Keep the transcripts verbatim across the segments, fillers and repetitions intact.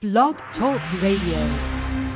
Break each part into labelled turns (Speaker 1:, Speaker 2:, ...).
Speaker 1: Blog Talk Radio.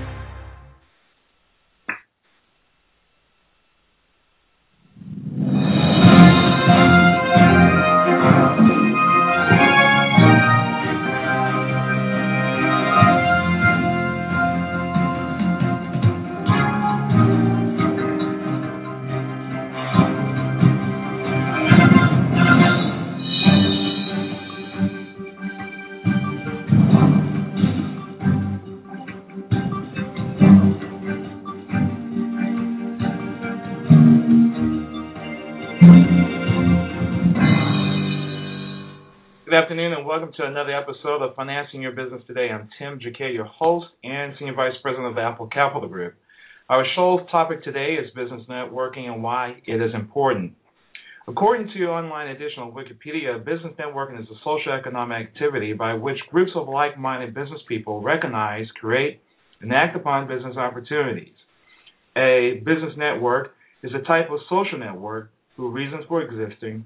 Speaker 2: Good afternoon and welcome to another episode of Financing Your Business Today. I'm Tim Jacquet, your host and Senior Vice President of Apple Capital Group. Our show's topic today is business networking and why it is important. According to online edition of Wikipedia, business networking is a social economic activity by which groups of like-minded business people recognize, create, and act upon business opportunities. A business network is a type of social network whose reasons for existing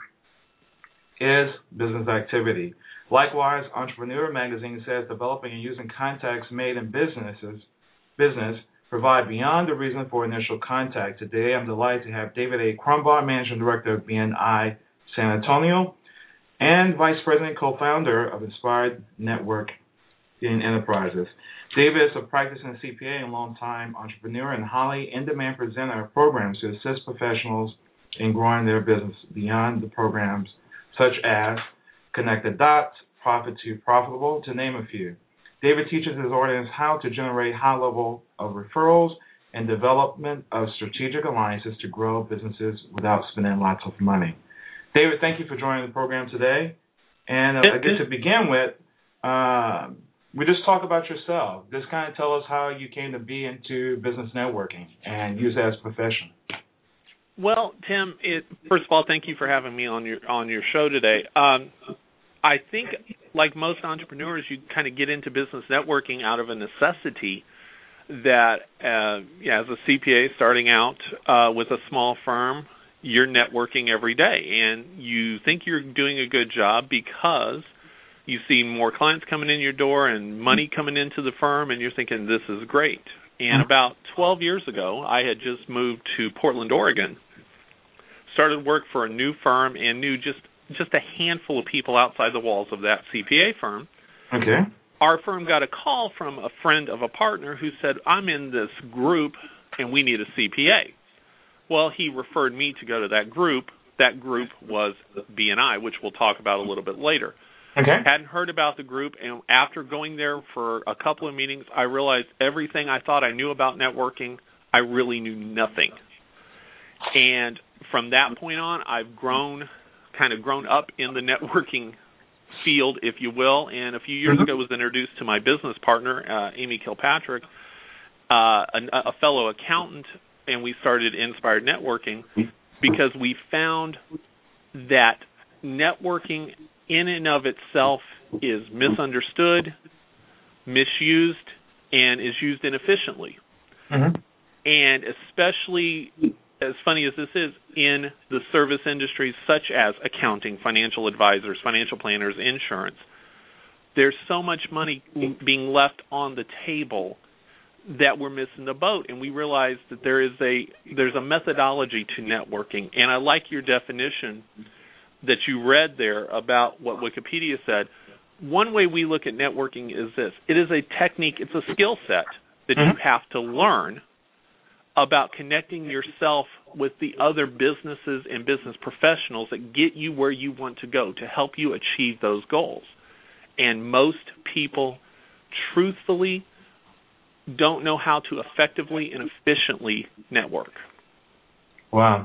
Speaker 2: is business activity. Likewise, Entrepreneur magazine says developing and using contacts made in businesses business provide beyond the reason for initial contact. Today, I'm delighted to have David A. Krumbaugh, Managing Director of B N I San Antonio and Vice President and Co-Founder of Inspired Network in Enterprises. David is a practicing C P A and longtime entrepreneur and highly in-demand presenter of programs to assist professionals in growing their business beyond the programs such as Connect the Dots, Profit to Profitable, to name a few. David teaches his audience how to generate high level of referrals and development of strategic alliances to grow businesses without spending lots of money. David, thank you for joining the program today. And uh, I guess to begin with, uh, we just talk about yourself. Just kind of tell us how you came to be into business networking and use it as a profession.
Speaker 3: Well, Tim, it, first of all, thank you for having me on your on your show today. Um, I think, like most entrepreneurs, you kind of get into business networking out of a necessity that, uh, yeah, as a C P A starting out uh, with a small firm, you're networking every day, and you think you're doing a good job because you see more clients coming in your door and money coming into the firm, and you're thinking, this is great. And about twelve years ago, I had just moved to Portland, Oregon, started work for a new firm, and knew just, just a handful of people outside the walls of that C P A firm.
Speaker 2: Okay.
Speaker 3: Our firm got a call from a friend of a partner who said, I'm in this group, and we need a C P A. Well, he referred me to go to that group. That group was B N I, which we'll talk about a little bit later.
Speaker 2: Okay.
Speaker 3: Hadn't heard about the group, and after going there for a couple of meetings, I realized everything I thought I knew about networking, I really knew nothing. And from that point on, I've grown, kind of grown up in the networking field, if you will, and a few years
Speaker 2: mm-hmm.
Speaker 3: ago was introduced to my business partner, uh, Amy Kilpatrick, uh, a, a fellow accountant, and we started Inspired Networking because we found that networking in and of itself is misunderstood, misused, and is used inefficiently.
Speaker 2: Mm-hmm.
Speaker 3: And especially, as funny as this is, in the service industries such as accounting, financial advisors, financial planners, insurance, there's so much money being left on the table that we're missing the boat. And we realize that there is a there's a methodology to networking. And I like your definition that you read there about what Wikipedia said. One way we look at networking is this. It is a technique, it's a skill set that mm-hmm. you have to learn about connecting yourself with the other businesses and business professionals that get you where you want to go to help you achieve those goals. And most people, truthfully, don't know how to effectively and efficiently network.
Speaker 2: Wow.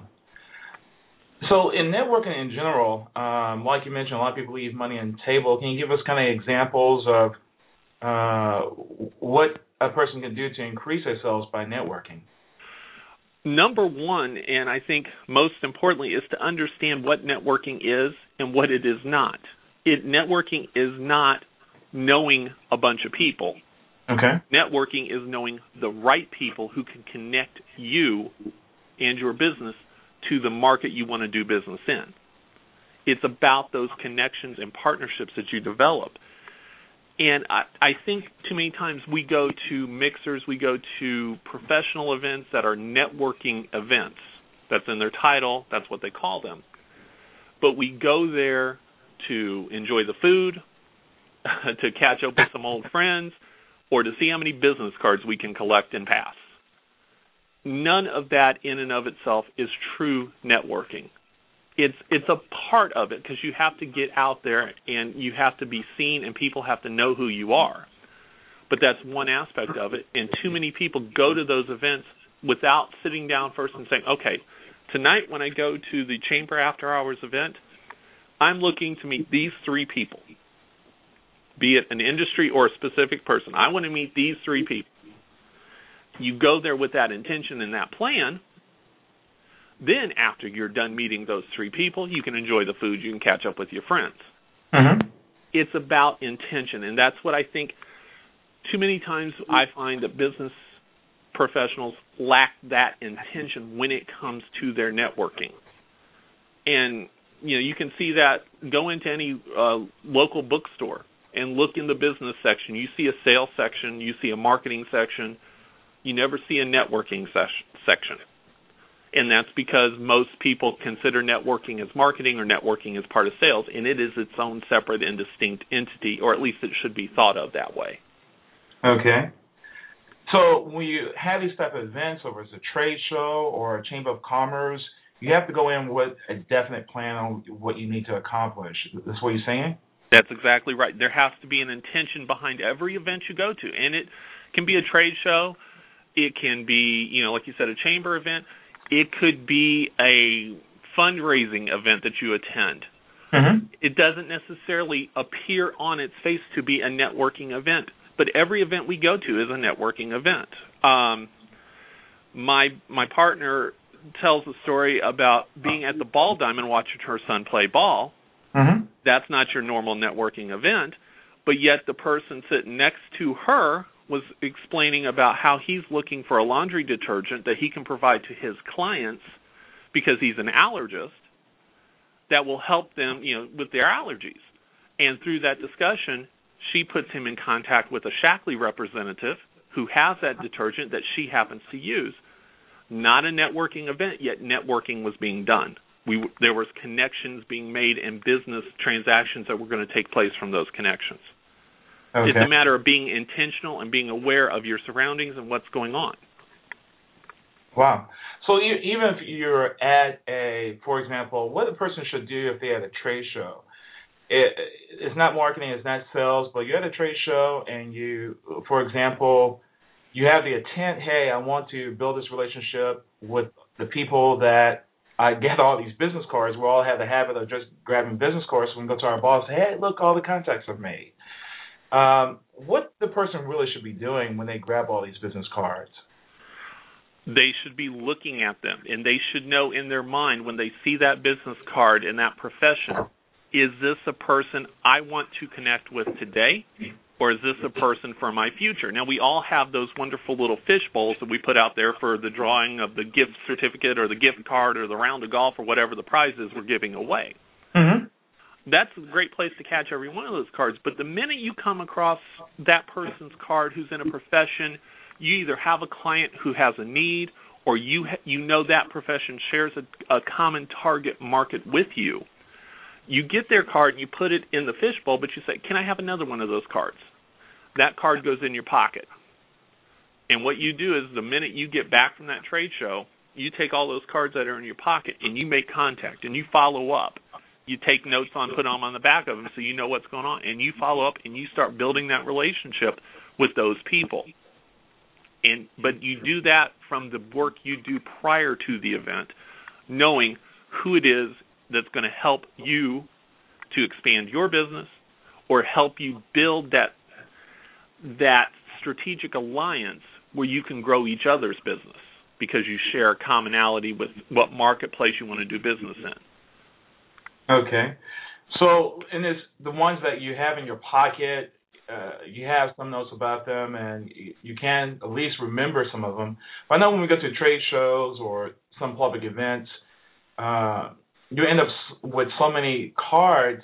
Speaker 2: So in networking in general, um, like you mentioned, a lot of people leave money on the table. Can you give us kind of examples of uh, what a person can do to increase themselves by networking?
Speaker 3: Number one, and I think most importantly, is to understand what networking is and what it is not. It, networking is not knowing a bunch of people.
Speaker 2: Okay.
Speaker 3: Networking is knowing the right people who can connect you and your business to the market you want to do business in. It's about those connections and partnerships that you develop. And I, I think too many times we go to mixers, we go to professional events that are networking events. That's in their title. That's what they call them. But we go there to enjoy the food, to catch up with some old friends, or to see how many business cards we can collect and pass. None of that in and of itself is true networking. It's it's a part of it because you have to get out there and you have to be seen and people have to know who you are. But that's one aspect of it. And too many people go to those events without sitting down first and saying, okay, tonight when I go to the Chamber After Hours event, I'm looking to meet these three people, be it an industry or a specific person. I want to meet these three people. You go there with that intention and that plan. Then after you're done meeting those three people, you can enjoy the food, you can catch up with your friends.
Speaker 2: Mm-hmm.
Speaker 3: It's about intention, and that's what I think too many times I find that business professionals lack that intention when it comes to their networking. And, you know, you can see that, go into any uh, local bookstore and look in the business section. You see a sales section, you see a marketing section, you never see a networking ses- section. And that's because most people consider networking as marketing or networking as part of sales, and it is its own separate and distinct entity, or at least it should be thought of that way.
Speaker 2: Okay. So when you have these type of events, whether it's a trade show or a Chamber of Commerce, you have to go in with a definite plan on what you need to accomplish. That's what you're saying?
Speaker 3: That's exactly right. There has to be an intention behind every event you go to, and it can be a trade show. It can be, you know, like you said, a chamber event. It could be a fundraising event that you attend.
Speaker 2: Mm-hmm.
Speaker 3: It doesn't necessarily appear on its face to be a networking event, but every event we go to is a networking event. Um, my my partner tells a story about being at the ball diamond watching her son play ball.
Speaker 2: Mm-hmm.
Speaker 3: That's not your normal networking event, but yet the person sitting next to her was explaining about how he's looking for a laundry detergent that he can provide to his clients because he's an allergist that will help them, you know, with their allergies. And through that discussion, she puts him in contact with a Shaklee representative who has that detergent that she happens to use. Not a networking event, yet networking was being done. We, there was connections being made and business transactions that were going to take place from those connections. Okay. It's a matter of being intentional and being aware of your surroundings and what's going on.
Speaker 2: Wow. So you, even if you're at a, for example, what a person should do if they're at a trade show, it, it's not marketing, it's not sales, but you're at a trade show and you, for example, you have the intent, hey, I want to build this relationship with the people that I get all these business cards. We all have the habit of just grabbing business cards when we go to our boss, hey, look, all the contacts I've made. Um, what the person really should be doing when they grab all these business cards?
Speaker 3: They should be looking at them, and they should know in their mind when they see that business card in that profession, is this a person I want to connect with today, or is this a person for my future? Now, we all have those wonderful little fish bowls that we put out there for the drawing of the gift certificate or the gift card or the round of golf or whatever the prize is we're giving away.
Speaker 2: Mm-hmm.
Speaker 3: That's a great place to catch every one of those cards. But the minute you come across that person's card who's in a profession, you either have a client who has a need or you ha- you know that profession shares a, a common target market with you. You get their card and you put it in the fishbowl, but you say, can I have another one of those cards? That card goes in your pocket. And what you do is the minute you get back from that trade show, you take all those cards that are in your pocket and you make contact and you follow up. You take notes on, put them on the back of them so you know what's going on, and you follow up and you start building that relationship with those people. And but you do that from the work you do prior to the event, knowing who it is that's going to help you to expand your business or help you build that that strategic alliance where you can grow each other's business because you share a commonality with what marketplace you want to do business in.
Speaker 2: Okay. So in this, the ones that you have in your pocket, uh, you have some notes about them, and you can at least remember some of them. But I know when we go to trade shows or some public events, uh, you end up with so many cards,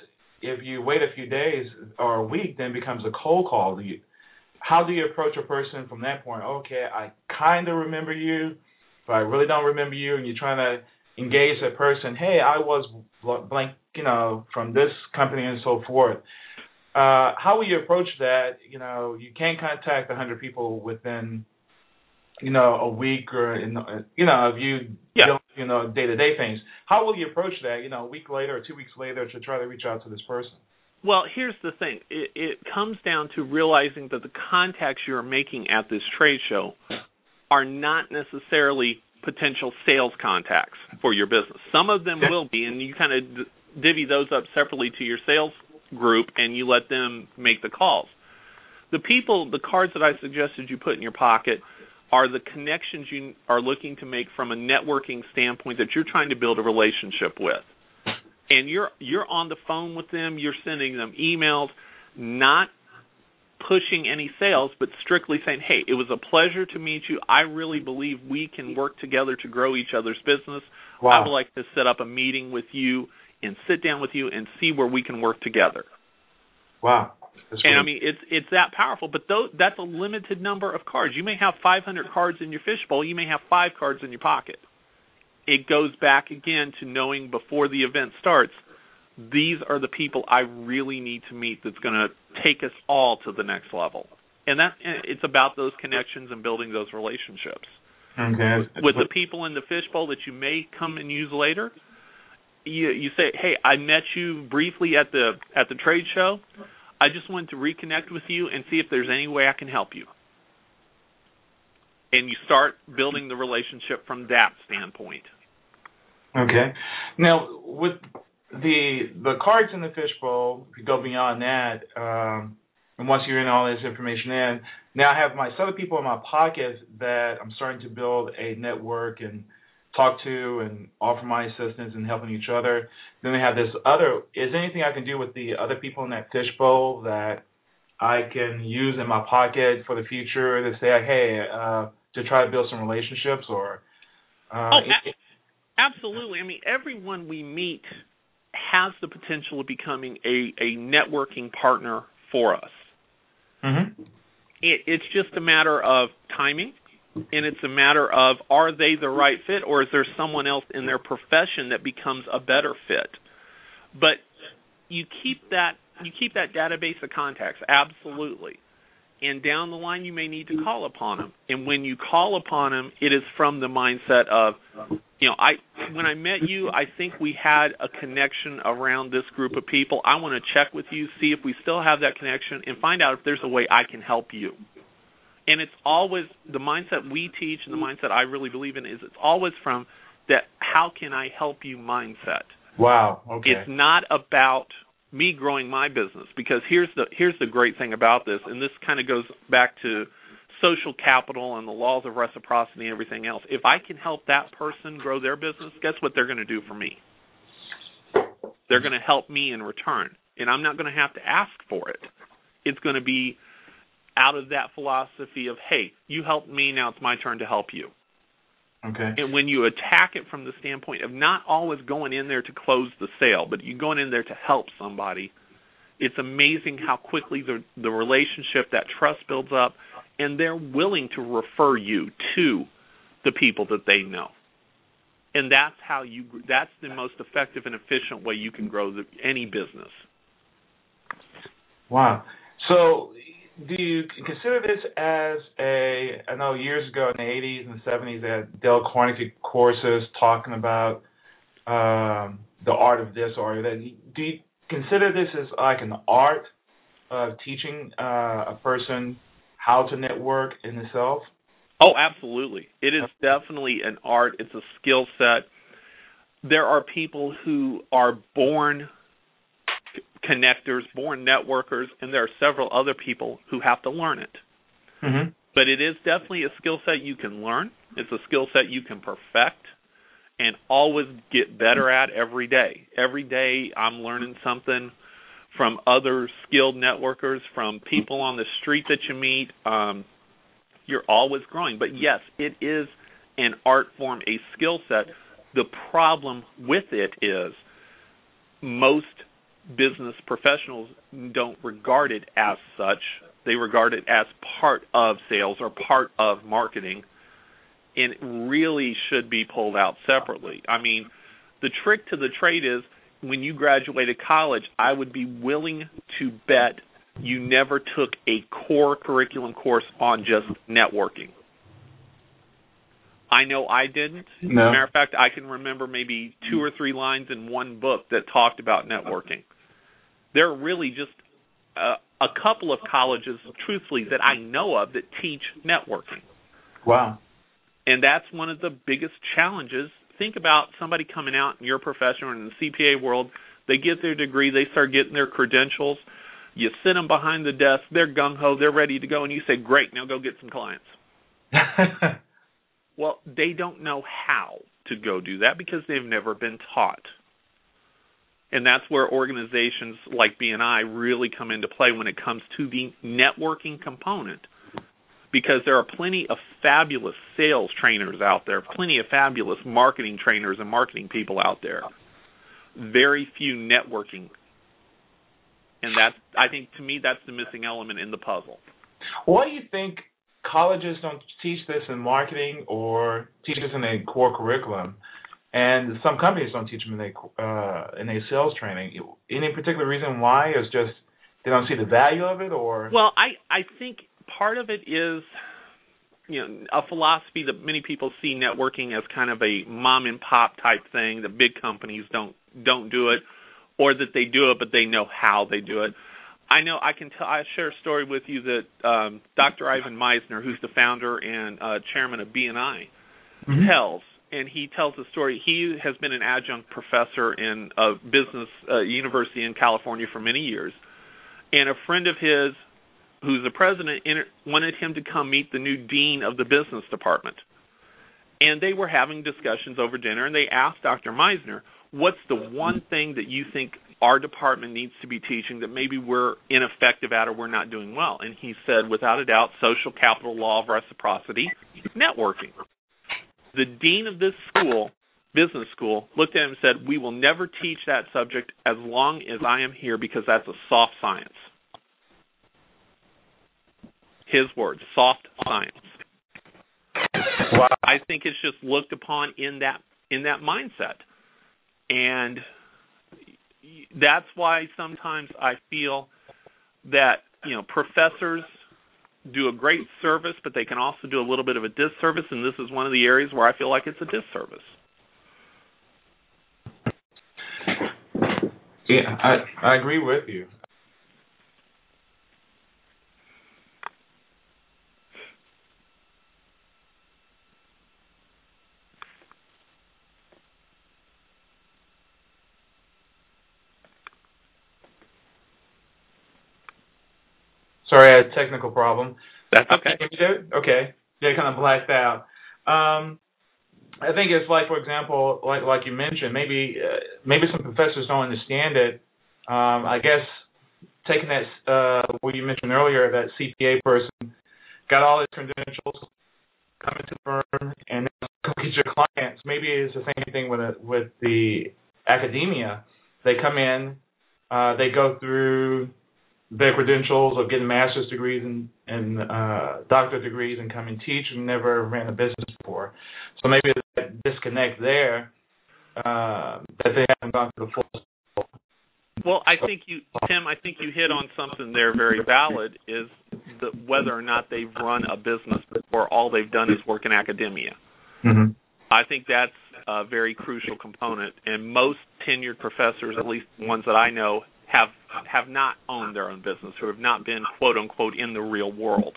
Speaker 2: if you wait a few days or a week, then it becomes a cold call. Do you, how do you approach a person from that point? Okay, I kind of remember you, but I really don't remember you, and you're trying to engage that person. Hey, I was blank, you know, from this company and so forth. Uh, how will you approach that? You know, you can't contact one hundred people within, you know, a week or, in, you know, if you
Speaker 3: yeah.
Speaker 2: don't, you know, day-to-day things. How will you approach that, you know, a week later or two weeks later to try to reach out to this person?
Speaker 3: Well, here's the thing. It, it comes down to realizing that the contacts you're making at this trade show are not necessarily potential sales contacts for your business. Some of them will be, and you kind of divvy those up separately to your sales group, and you let them make the calls. The people, the cards that I suggested you put in your pocket are the connections you are looking to make from a networking standpoint that you're trying to build a relationship with. And you're you're on the phone with them, you're sending them emails, not pushing any sales, but strictly saying, hey, it was a pleasure to meet you. I really believe we can work together to grow each other's business.
Speaker 2: Wow.
Speaker 3: I would like to set up a meeting with you and sit down with you and see where we can work together.
Speaker 2: Wow. That's
Speaker 3: and,
Speaker 2: really-
Speaker 3: I mean, it's it's that powerful. But those, that's a limited number of cards. You may have five hundred cards in your fishbowl. You may have five cards in your pocket. It goes back again to knowing before the event starts, these are the people I really need to meet that's going to take us all to the next level. And that it's about those connections and building those relationships.
Speaker 2: Okay.
Speaker 3: With the people in the fishbowl that you may come and use later, you, you say, hey, I met you briefly at the at the trade show. I just wanted to reconnect with you and see if there's any way I can help you. And you start building the relationship from that standpoint.
Speaker 2: Okay. Now, with the the cards in the fishbowl, if you go beyond that, um, and once you're in all this information in, now I have my set of people in my pocket that I'm starting to build a network and talk to and offer my assistance and helping each other. Then we have this other, is there anything I can do with the other people in that fishbowl that I can use in my pocket for the future to say, hey, uh, to try to build some relationships or? Uh,
Speaker 3: oh, a- absolutely. I mean, everyone we meet has the potential of becoming a, a networking partner for us.
Speaker 2: Mm-hmm.
Speaker 3: It, it's just a matter of timing, and it's a matter of are they the right fit, or is there someone else in their profession that becomes a better fit? But you keep that you keep that database of contacts, absolutely. And down the line, you may need to call upon them. And when you call upon them, it is from the mindset of, you know, I when I met you, I think we had a connection around this group of people. I want to check with you, see if we still have that connection, and find out if there's a way I can help you. And it's always the mindset we teach and the mindset I really believe in is it's always from that how can I help you mindset.
Speaker 2: Wow. Okay.
Speaker 3: It's not about me growing my business, because here's the here's the great thing about this, and this kind of goes back to social capital and the laws of reciprocity and everything else. If I can help that person grow their business, guess what they're going to do for me? They're going to help me in return, and I'm not going to have to ask for it. It's going to be out of that philosophy of, hey, you helped me, now it's my turn to help you.
Speaker 2: Okay.
Speaker 3: And when you attack it from the standpoint of not always going in there to close the sale, but you going in there to help somebody, it's amazing how quickly the the relationship, that trust builds up, and they're willing to refer you to the people that they know. And that's how you that's the most effective and efficient way you can grow the, any business.
Speaker 2: Wow. So do you consider this as a, I know years ago in the eighties and seventies they had Dale Carnegie courses talking about um, the art of this or that. Do you consider this as like an art of teaching uh, a person how to network in itself?
Speaker 3: Oh, absolutely. It is definitely an art. It's a skill set. There are people who are born connectors, born networkers, and there are several other people who have to learn it.
Speaker 2: Mm-hmm.
Speaker 3: But it is definitely a skill set you can learn. It's a skill set you can perfect and always get better at every day. Every day I'm learning something from other skilled networkers, from people on the street that you meet. Um, you're always growing. But yes, it is an art form, a skill set. The problem with it is most business professionals don't regard it as such. They regard it as part of sales or part of marketing, and it really should be pulled out separately. I mean, the trick to the trade is when you graduated college, I would be willing to bet you never took a core curriculum course on just networking. I know I didn't.
Speaker 2: No.
Speaker 3: As a matter of fact, I can remember maybe two or three lines in one book that talked about networking. There are really just uh, a couple of colleges, truthfully, that I know of that teach networking.
Speaker 2: Wow.
Speaker 3: And that's one of the biggest challenges. Think about somebody coming out in your profession or in the C P A world. They get their degree. They start getting their credentials. You sit them behind the desk. They're gung-ho. They're ready to go. And you say, great, now go get some clients. Well, they don't know how to go do that because they've never been taught. And that's where organizations like B N I really come into play when it comes to the networking component, because there are plenty of fabulous sales trainers out there, plenty of fabulous marketing trainers and marketing people out there. Very few networking. And that's, I think, to me, that's the missing element in the puzzle.
Speaker 2: Why do you think colleges don't teach this in marketing or teach this in a core curriculum, and some companies don't teach them in a uh, in a sales training? Any particular reason why? Is just they don't see the value of it, or?
Speaker 3: Well, I I think part of it is, you know, a philosophy that many people see networking as kind of a mom and pop type thing, that big companies don't don't do it, or that they do it but they know how they do it. I know I can tell. I share a story with you that um, Doctor Ivan Meisner, who's the founder and uh, chairman of B N I, mm-hmm. tells, and he tells a story. He has been an adjunct professor in a business uh, university in California for many years, and a friend of his, who's the president, wanted him to come meet the new dean of the business department, and they were having discussions over dinner, and they asked Doctor Meisner, what's the one thing that you think our department needs to be teaching that maybe we're ineffective at or we're not doing well? And he said, without a doubt, social capital, law of reciprocity, networking. The dean of this school, business school, looked at him and said, we will never teach that subject as long as I am here because that's a soft science. His words, soft science.
Speaker 2: Wow.
Speaker 3: I think it's just looked upon in that in that mindset. And that's why sometimes I feel that, you know, professors do a great service, but they can also do a little bit of a disservice, and this is one of the areas where I feel like it's a disservice.
Speaker 2: Yeah, I, I agree with you. Sorry, I had a technical problem.
Speaker 3: That's okay.
Speaker 2: Okay. They kind of blacked out. Um, I think it's like, for example, like like you mentioned, maybe uh, maybe some professors don't understand it. Um, I guess taking that, uh, what you mentioned earlier, that C P A person got all his credentials, come into the firm, and then go get your clients. Maybe it's the same thing with a, with the academia. They come in, uh, they go through their credentials of getting master's degrees and, and uh, doctorate degrees and come and teach and never ran a business before. So maybe that disconnect there, uh, that they haven't gone through the full cycle.
Speaker 3: Well, I think you, Tim, I think you hit on something there very valid, is the, whether or not they've run a business before. All they've done is work in academia.
Speaker 2: Mm-hmm.
Speaker 3: I think that's a very crucial component, and most tenured professors, at least ones that I know, have have not owned their own business, or have not been, quote unquote, in the real world.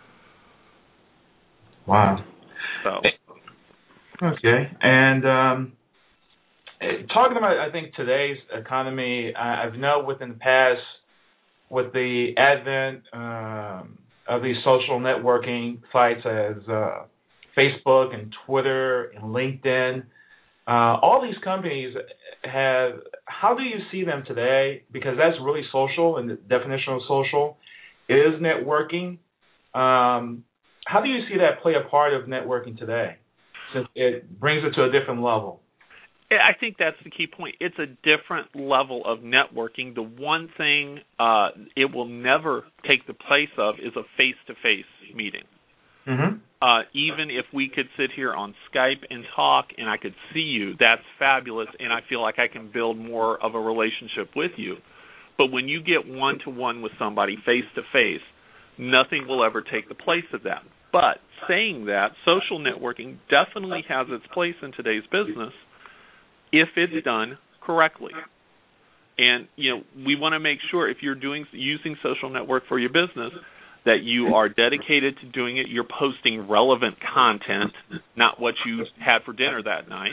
Speaker 2: Wow.
Speaker 3: So.
Speaker 2: Okay. And um, talking about, I think, today's economy, I, I've known within the past, with the advent um, of these social networking sites as uh, Facebook and Twitter and LinkedIn, uh, all these companies have, how do you see them today? Because that's really social, and the definition of social is networking. Um, how do you see that play a part of networking today, since it brings it to a different level?
Speaker 3: I think that's the key point. It's a different level of networking. The one thing uh, it will never take the place of is a face-to-face meeting.
Speaker 2: Mm-hmm.
Speaker 3: Uh, even if we could sit here on Skype and talk and I could see you, that's fabulous, and I feel like I can build more of a relationship with you. But when you get one-to-one with somebody face-to-face, nothing will ever take the place of that. But saying that, social networking definitely has its place in today's business if it's done correctly. And, you know, we want to make sure if you're doing using social network for your business that you are dedicated to doing it. You're posting relevant content, not what you had for dinner that night.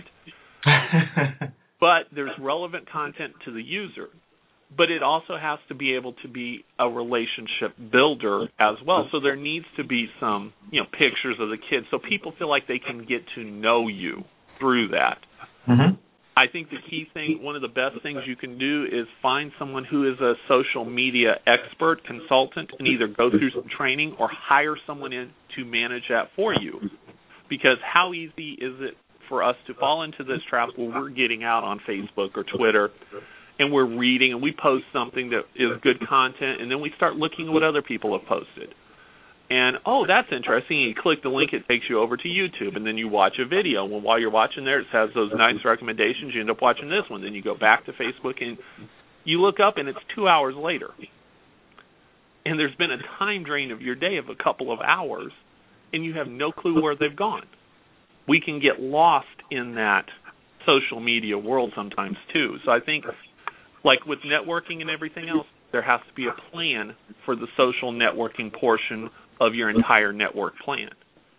Speaker 3: But there's relevant content to the user. But it also has to be able to be a relationship builder as well. So there needs to be some, you know, pictures of the kids so people feel like they can get to know you through that.
Speaker 2: Mm-hmm.
Speaker 3: I think the key thing, one of the best things you can do is find someone who is a social media expert, consultant, and either go through some training or hire someone in to manage that for you. Because how easy is it for us to fall into this trap where we're getting out on Facebook or Twitter and we're reading and we post something that is good content, and then we start looking at what other people have posted. And, oh, that's interesting. You click the link, it takes you over to YouTube, and then you watch a video. Well, while you're watching there, it has those nice recommendations. You end up watching this one. Then you go back to Facebook, and you look up, and it's two hours later. And there's been a time drain of your day of a couple of hours, and you have no clue where they've gone. We can get lost in that social media world sometimes, too. So I think, like with networking and everything else, there has to be a plan for the social networking portion of your entire network plan.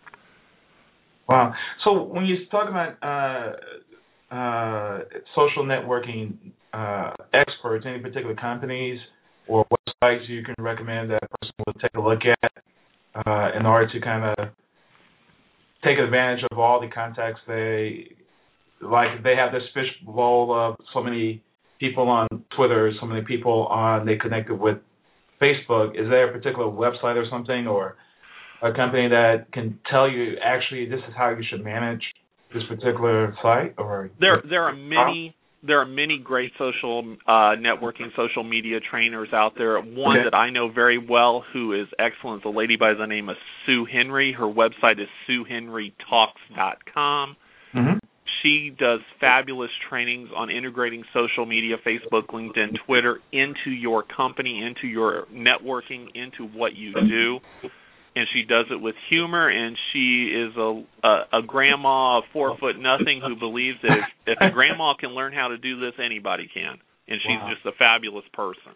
Speaker 2: Wow. So when you talk about uh, uh, social networking uh, experts, any particular companies or websites you can recommend that a person would take a look at uh, in order to kind of take advantage of all the contacts they, like they have this fishbowl of so many people on Twitter, so many people on, they connected with Facebook. Is there a particular website or something or a company that can tell you actually this is how you should manage this particular site? Or
Speaker 3: there there are many there are many great social uh, networking, social media trainers out there. One
Speaker 2: okay.
Speaker 3: that I know very well who is excellent is a lady by the name of Sue Henry. Her website is sue henry talks dot com.
Speaker 2: Mm-hmm.
Speaker 3: She does fabulous trainings on integrating social media, Facebook, LinkedIn, Twitter, into your company, into your networking, into what you do. And she does it with humor, and she is a a, a grandma of four foot nothing who believes that if, if a grandma can learn how to do this, anybody can. And she's
Speaker 2: wow.
Speaker 3: just a fabulous person.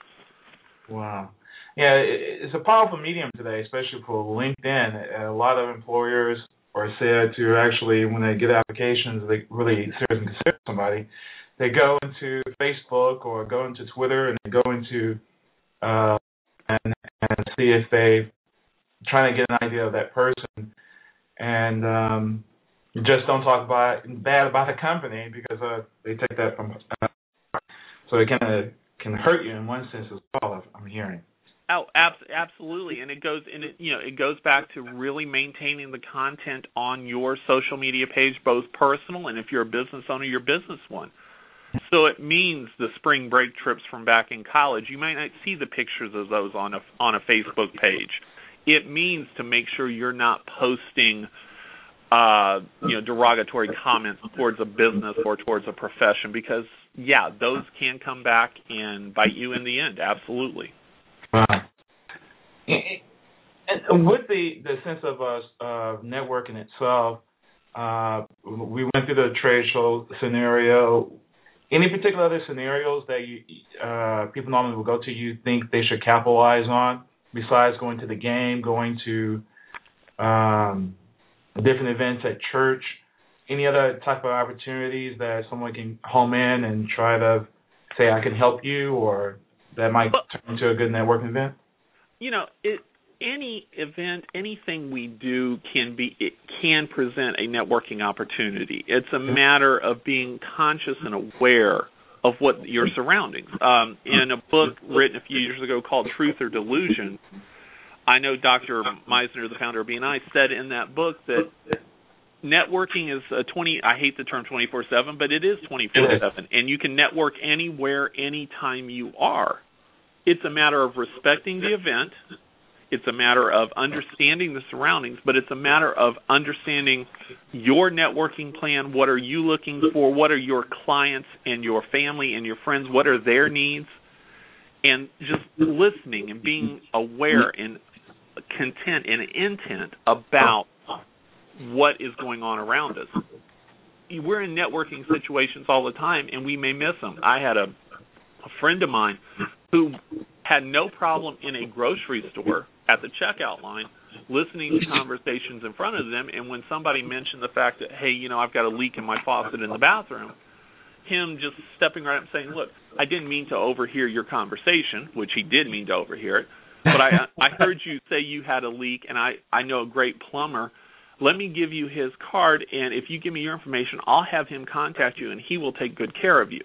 Speaker 2: Wow. Yeah, it's a powerful medium today, especially for LinkedIn. A lot of employers are said to actually, when they get applications, they really seriously consider somebody. They go into Facebook or go into Twitter and they go into uh, and, and see if they trying to get an idea of that person, and um, just don't talk about bad about the company because uh, they take that from. Uh, so it kind of can hurt you in one sense as well. I'm hearing.
Speaker 3: Oh, ab- absolutely, and it goes and it you know it goes back to really maintaining the content on your social media page, both personal and if you're a business owner, your business one. So it means the spring break trips from back in college. You might not see the pictures of those on a on a Facebook page. It means to make sure you're not posting, uh, you know, derogatory comments towards a business or towards a profession because yeah, those can come back and bite you in the end. Absolutely.
Speaker 2: Wow. And with the, the sense of uh, uh, networking itself, uh, we went through the trade show scenario. Any particular other scenarios that you, uh, people normally will go to you think they should capitalize on besides going to the game, going to um, different events at church? Any other type of opportunities that someone can home in and try to say, I can help you, or that might turn into a good networking event? You know,
Speaker 3: it, any event, anything we do can be, it can present a networking opportunity. It's a matter of being conscious and aware of what your surroundings. Um, in a book written a few years ago called Truth or Delusion, I know Doctor Meisner, the founder of B N I, said in that book that networking is a twenty. I hate the term twenty-four seven, but it is twenty-four seven, and you can network anywhere, anytime you are. It's a matter of respecting the event. It's a matter of understanding the surroundings, but it's a matter of understanding your networking plan. What are you looking for? What are your clients and your family and your friends? What are their needs? And just listening and being aware and content and intent about what is going on around us. We're in networking situations all the time, and we may miss them. I had a, a friend of mine who had no problem in a grocery store at the checkout line listening to conversations in front of them, and when somebody mentioned the fact that, hey, you know, I've got a leak in my faucet in the bathroom, him just stepping right up and saying, look, I didn't mean to overhear your conversation, which he did mean to overhear it, but I I heard you say you had a leak, and I, I know a great plumber. Let me give you his card, and if you give me your information, I'll have him contact you, and he will take good care of you.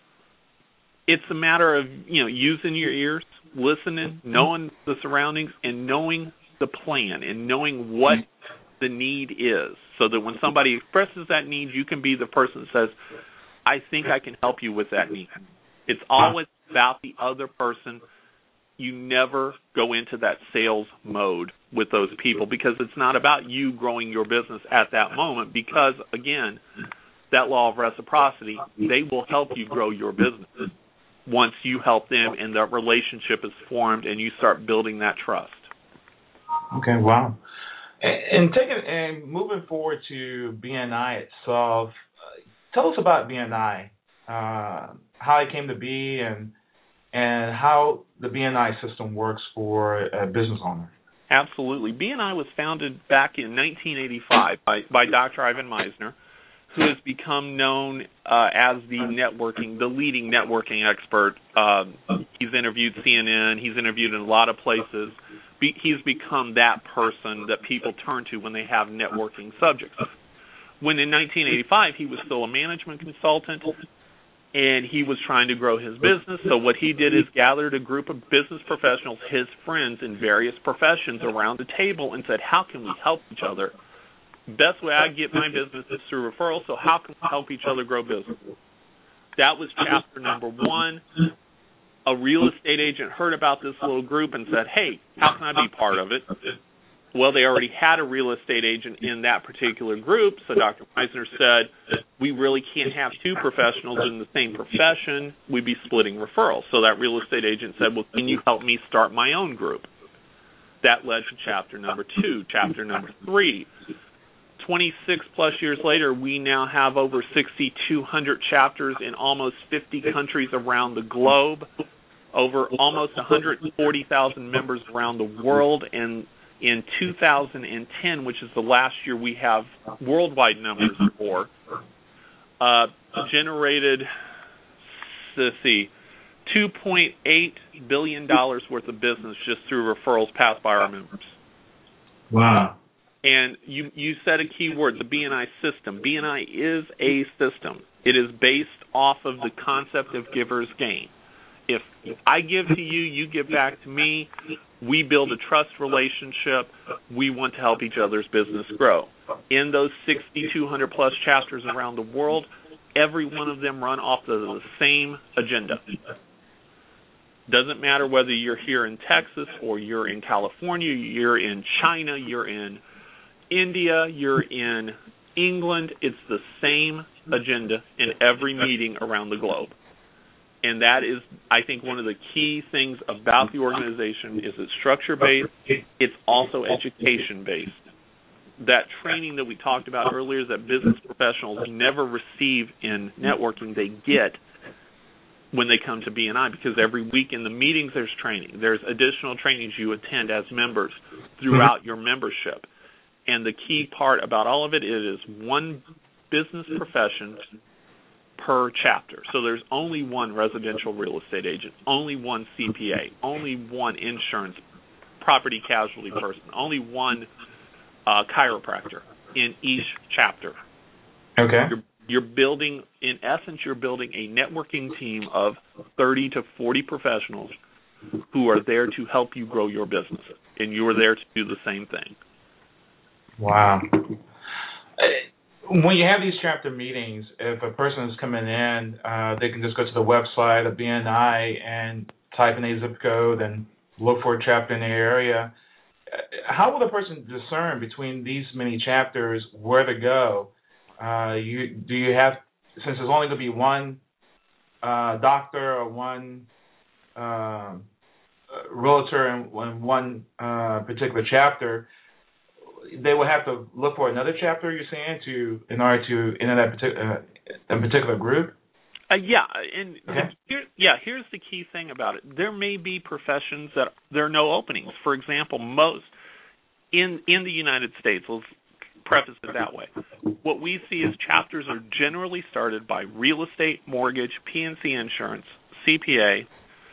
Speaker 3: It's a matter of, you know, using your ears, listening, knowing the surroundings, and knowing the plan, and knowing what the need is, so that when somebody expresses that need, you can be the person that says, I think I can help you with that need. It's always about the other person. You never go into that sales mode with those people, because it's not about you growing your business at that moment, because, again, that law of reciprocity, they will help you grow your business once you help them and the relationship is formed and you start building that trust.
Speaker 2: Okay, wow. And, and taking and moving forward to B N I itself, uh, tell us about B N I, uh, how it came to be, and and how the B N I system works for a business owner.
Speaker 3: Absolutely. B N I was founded back in nineteen eighty-five by, by Doctor Ivan Misner, who has become known uh, as the networking, the leading networking expert. Um, he's interviewed C N N. He's interviewed in a lot of places. Be, he's become that person that people turn to when they have networking subjects. When in nineteen eighty-five, he was still a management consultant, and he was trying to grow his business. So what he did is gathered a group of business professionals, his friends in various professions, around the table and said, how can we help each other? Best way I get my business is through referrals, so how can we help each other grow business? That was chapter number one. A real estate agent heard about this little group and said, hey, how can I be part of it? Well, they already had a real estate agent in that particular group, so Doctor Misner said, we really can't have two professionals in the same profession. We'd be splitting referrals. So that real estate agent said, well, can you help me start my own group? That led to chapter number two, chapter number three. twenty-six plus years later, we now have over six thousand two hundred chapters in almost fifty countries around the globe, over almost one hundred forty thousand members around the world, and in two thousand ten, which is the last year we have worldwide numbers for, uh, generated, let's see, two point eight billion dollars worth of business just through referrals passed by our members.
Speaker 2: Wow.
Speaker 3: And you, you said a key word, the B N I system. B N I is a system. It is based off of the concept of giver's gain. If I give to you, you give back to me, we build a trust relationship, we want to help each other's business grow. In those six thousand two hundred plus chapters around the world, every one of them run off of the same agenda. Doesn't matter whether you're here in Texas or you're in California, you're in China, you're in India, you're in England, it's the same agenda in every meeting around the globe. And that is, I think, one of the key things about the organization is it's structure-based, it's also education-based. That training that we talked about earlier that business professionals never receive in networking, they get when they come to B N I, because every week in the meetings there's training. There's additional trainings you attend as members throughout your membership. And the key part about all of it, it is one business profession per chapter. So there's only one residential real estate agent, only one C P A, only one insurance property casualty person, only one uh, chiropractor in each chapter.
Speaker 2: Okay.
Speaker 3: You're, you're building, in essence, you're building a networking team of thirty to forty professionals who are there to help you grow your business, and you are there to do the same thing.
Speaker 2: Wow. when you have these chapter meetings, if a person is coming in, uh, they can just go to the website of B N I and type in a zip code and look for a chapter in their area. How will a person discern between these many chapters where to go? Uh, you do you have, since there's only going to be one uh, doctor or one uh, realtor in, in one uh, particular chapter, they will have to look for another chapter, you're saying, to in order to enter that particular uh, a particular group?
Speaker 3: Uh, yeah, and
Speaker 2: okay.
Speaker 3: here, yeah, here's the key thing about it. There may be professions that there are no openings. For example, most in in the United States, let's preface it that way. What we see is chapters are generally started by real estate, mortgage, P and C insurance, C P A,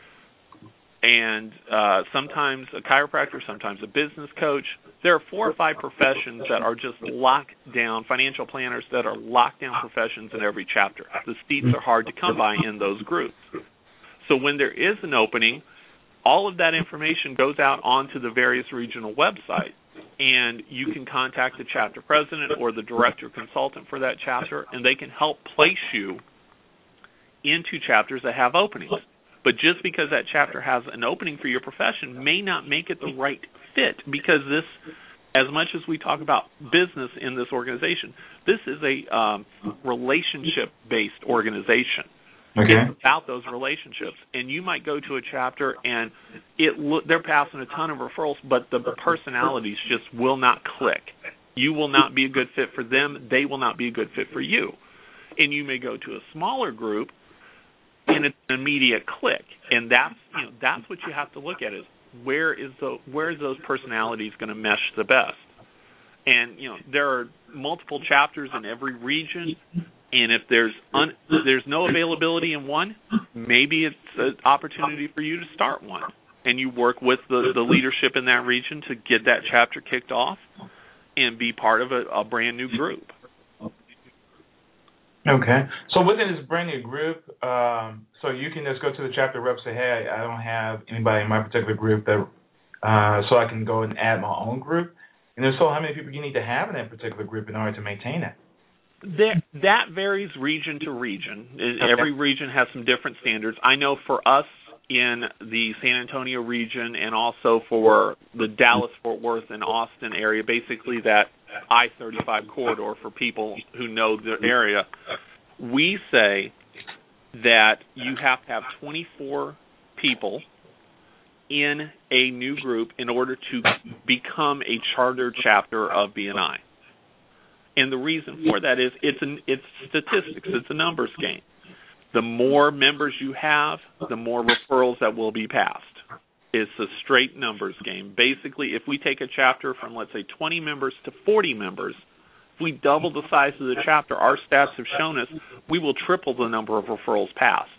Speaker 3: and uh, sometimes a chiropractor, sometimes a business coach. There are four or five professions that are just locked down, financial planners that are locked down professions in every chapter. The seats are hard to come by in those groups. So when there is an opening, all of that information goes out onto the various regional websites, and you can contact the chapter president or the director consultant for that chapter, and they can help place you into chapters that have openings. But just because that chapter has an opening for your profession may not make it the right fit, because this, as much as we talk about business in this organization, this is a um, relationship-based organization.
Speaker 2: Okay.
Speaker 3: It's about those relationships. And you might go to a chapter and it lo- they're passing a ton of referrals, but the personalities just will not click. You will not be a good fit for them. They will not be a good fit for you. And you may go to a smaller group and it's an immediate click. And that's, you know, that's what you have to look at, is where is the where is those personalities going to mesh the best. And you know, there are multiple chapters in every region, and if there's un, there's no availability in one, maybe it's an opportunity for you to start one, and you work with the, the leadership in that region to get that chapter kicked off and be part of a, a brand new group.
Speaker 2: Okay. So within this brand new group, um, so you can just go to the chapter rep and say, hey, I don't have anybody in my particular group, that, uh, so I can go and add my own group. And if so, how many people you need to have in that particular group in order to maintain it?
Speaker 3: That, that varies region to region. Okay. Every region has some different standards. I know for us in the San Antonio region, and also for the Dallas-Fort Worth and Austin area, basically that I thirty-five corridor for people who know the area, we say that you have to have twenty-four people in a new group in order to become a charter chapter of B N I. And the reason for that is it's an, it's statistics. It's a numbers game. The more members you have, the more referrals that will be passed. It's a straight numbers game. Basically, if we take a chapter from, let's say, twenty members to forty members, if we double the size of the chapter, our stats have shown us we will triple the number of referrals passed.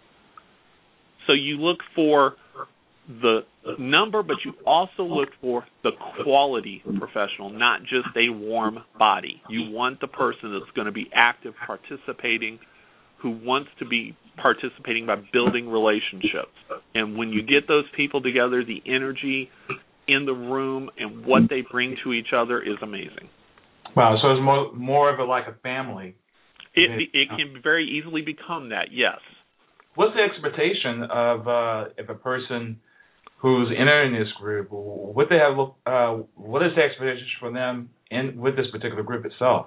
Speaker 3: So you look for the number, but you also look for the quality professional, not just a warm body. You want the person that's going to be active, participating, who wants to be participating by building relationships. And when you get those people together, the energy in the room and what they bring to each other is amazing.
Speaker 2: Wow, so it's more, more of a, like a family.
Speaker 3: It, it can very easily become that, yes.
Speaker 2: What's the expectation of uh, if a person who's entering this group, what they have, uh, what is the expectation for them in with this particular group itself?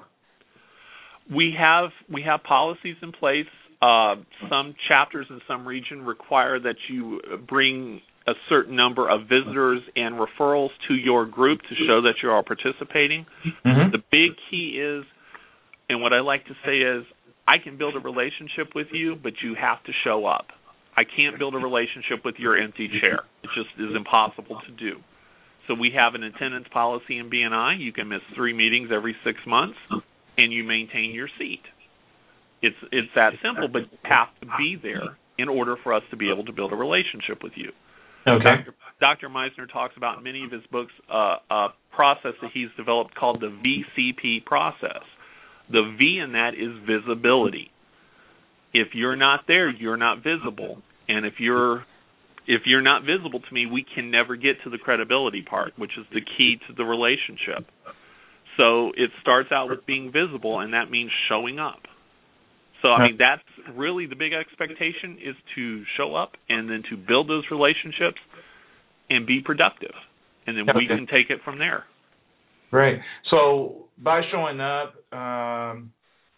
Speaker 3: We have we have policies in place. Uh, some chapters in some region require that you bring a certain number of visitors and referrals to your group to show that you are participating. Mm-hmm. The big key is, and what I like to say is, I can build a relationship with you, but you have to show up. I can't build a relationship with your empty chair. It just is impossible to do. So we have an attendance policy in B N I. You can miss three meetings every six months, and you maintain your seat. It's it's that simple, but you have to be there in order for us to be able to build a relationship with you.
Speaker 2: Okay.
Speaker 3: Doctor Doctor Meisner talks about in many of his books uh, a process that he's developed called the V C P process. The V in that is visibility. If you're not there, you're not visible. And if you're if you're not visible to me, we can never get to the credibility part, which is the key to the relationship. So it starts out with being visible, and that means showing up. So, I mean, that's really the big expectation, is to show up and then to build those relationships and be productive. And then okay. we can take it from there.
Speaker 2: Right. So by showing up, um,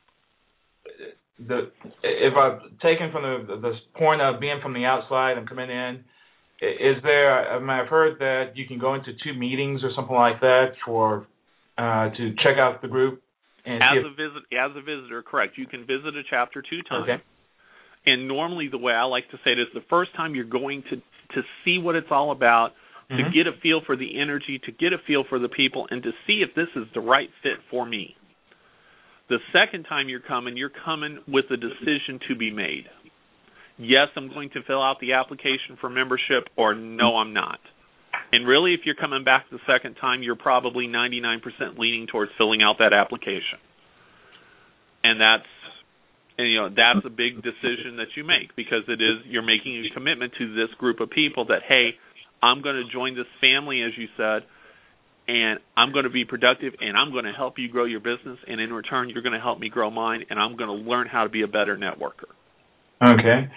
Speaker 2: the if I've taken from the, the point of being from the outside and coming in, is there, I mean, I've heard that you can go into two meetings or something like that for uh, to check out the group. And
Speaker 3: as a visit, as a visitor, correct. You can visit a chapter two times.
Speaker 2: Okay.
Speaker 3: And normally the way I like to say it is the first time you're going to, to see what it's all about, to mm-hmm. get a feel for the energy, to get a feel for the people, and to see if this is the right fit for me. The second time you're coming, you're coming with a decision to be made. Yes, I'm going to fill out the application for membership, or no, I'm not. And really, if you're coming back the second time, you're probably ninety-nine percent leaning towards filling out that application. And that's, and, you know, that's a big decision that you make, because it is, you're making a commitment to this group of people that, hey, I'm going to join this family, as you said, and I'm going to be productive, and I'm going to help you grow your business, and in return, you're going to help me grow mine, and I'm going to learn how to be a better networker.
Speaker 2: Okay.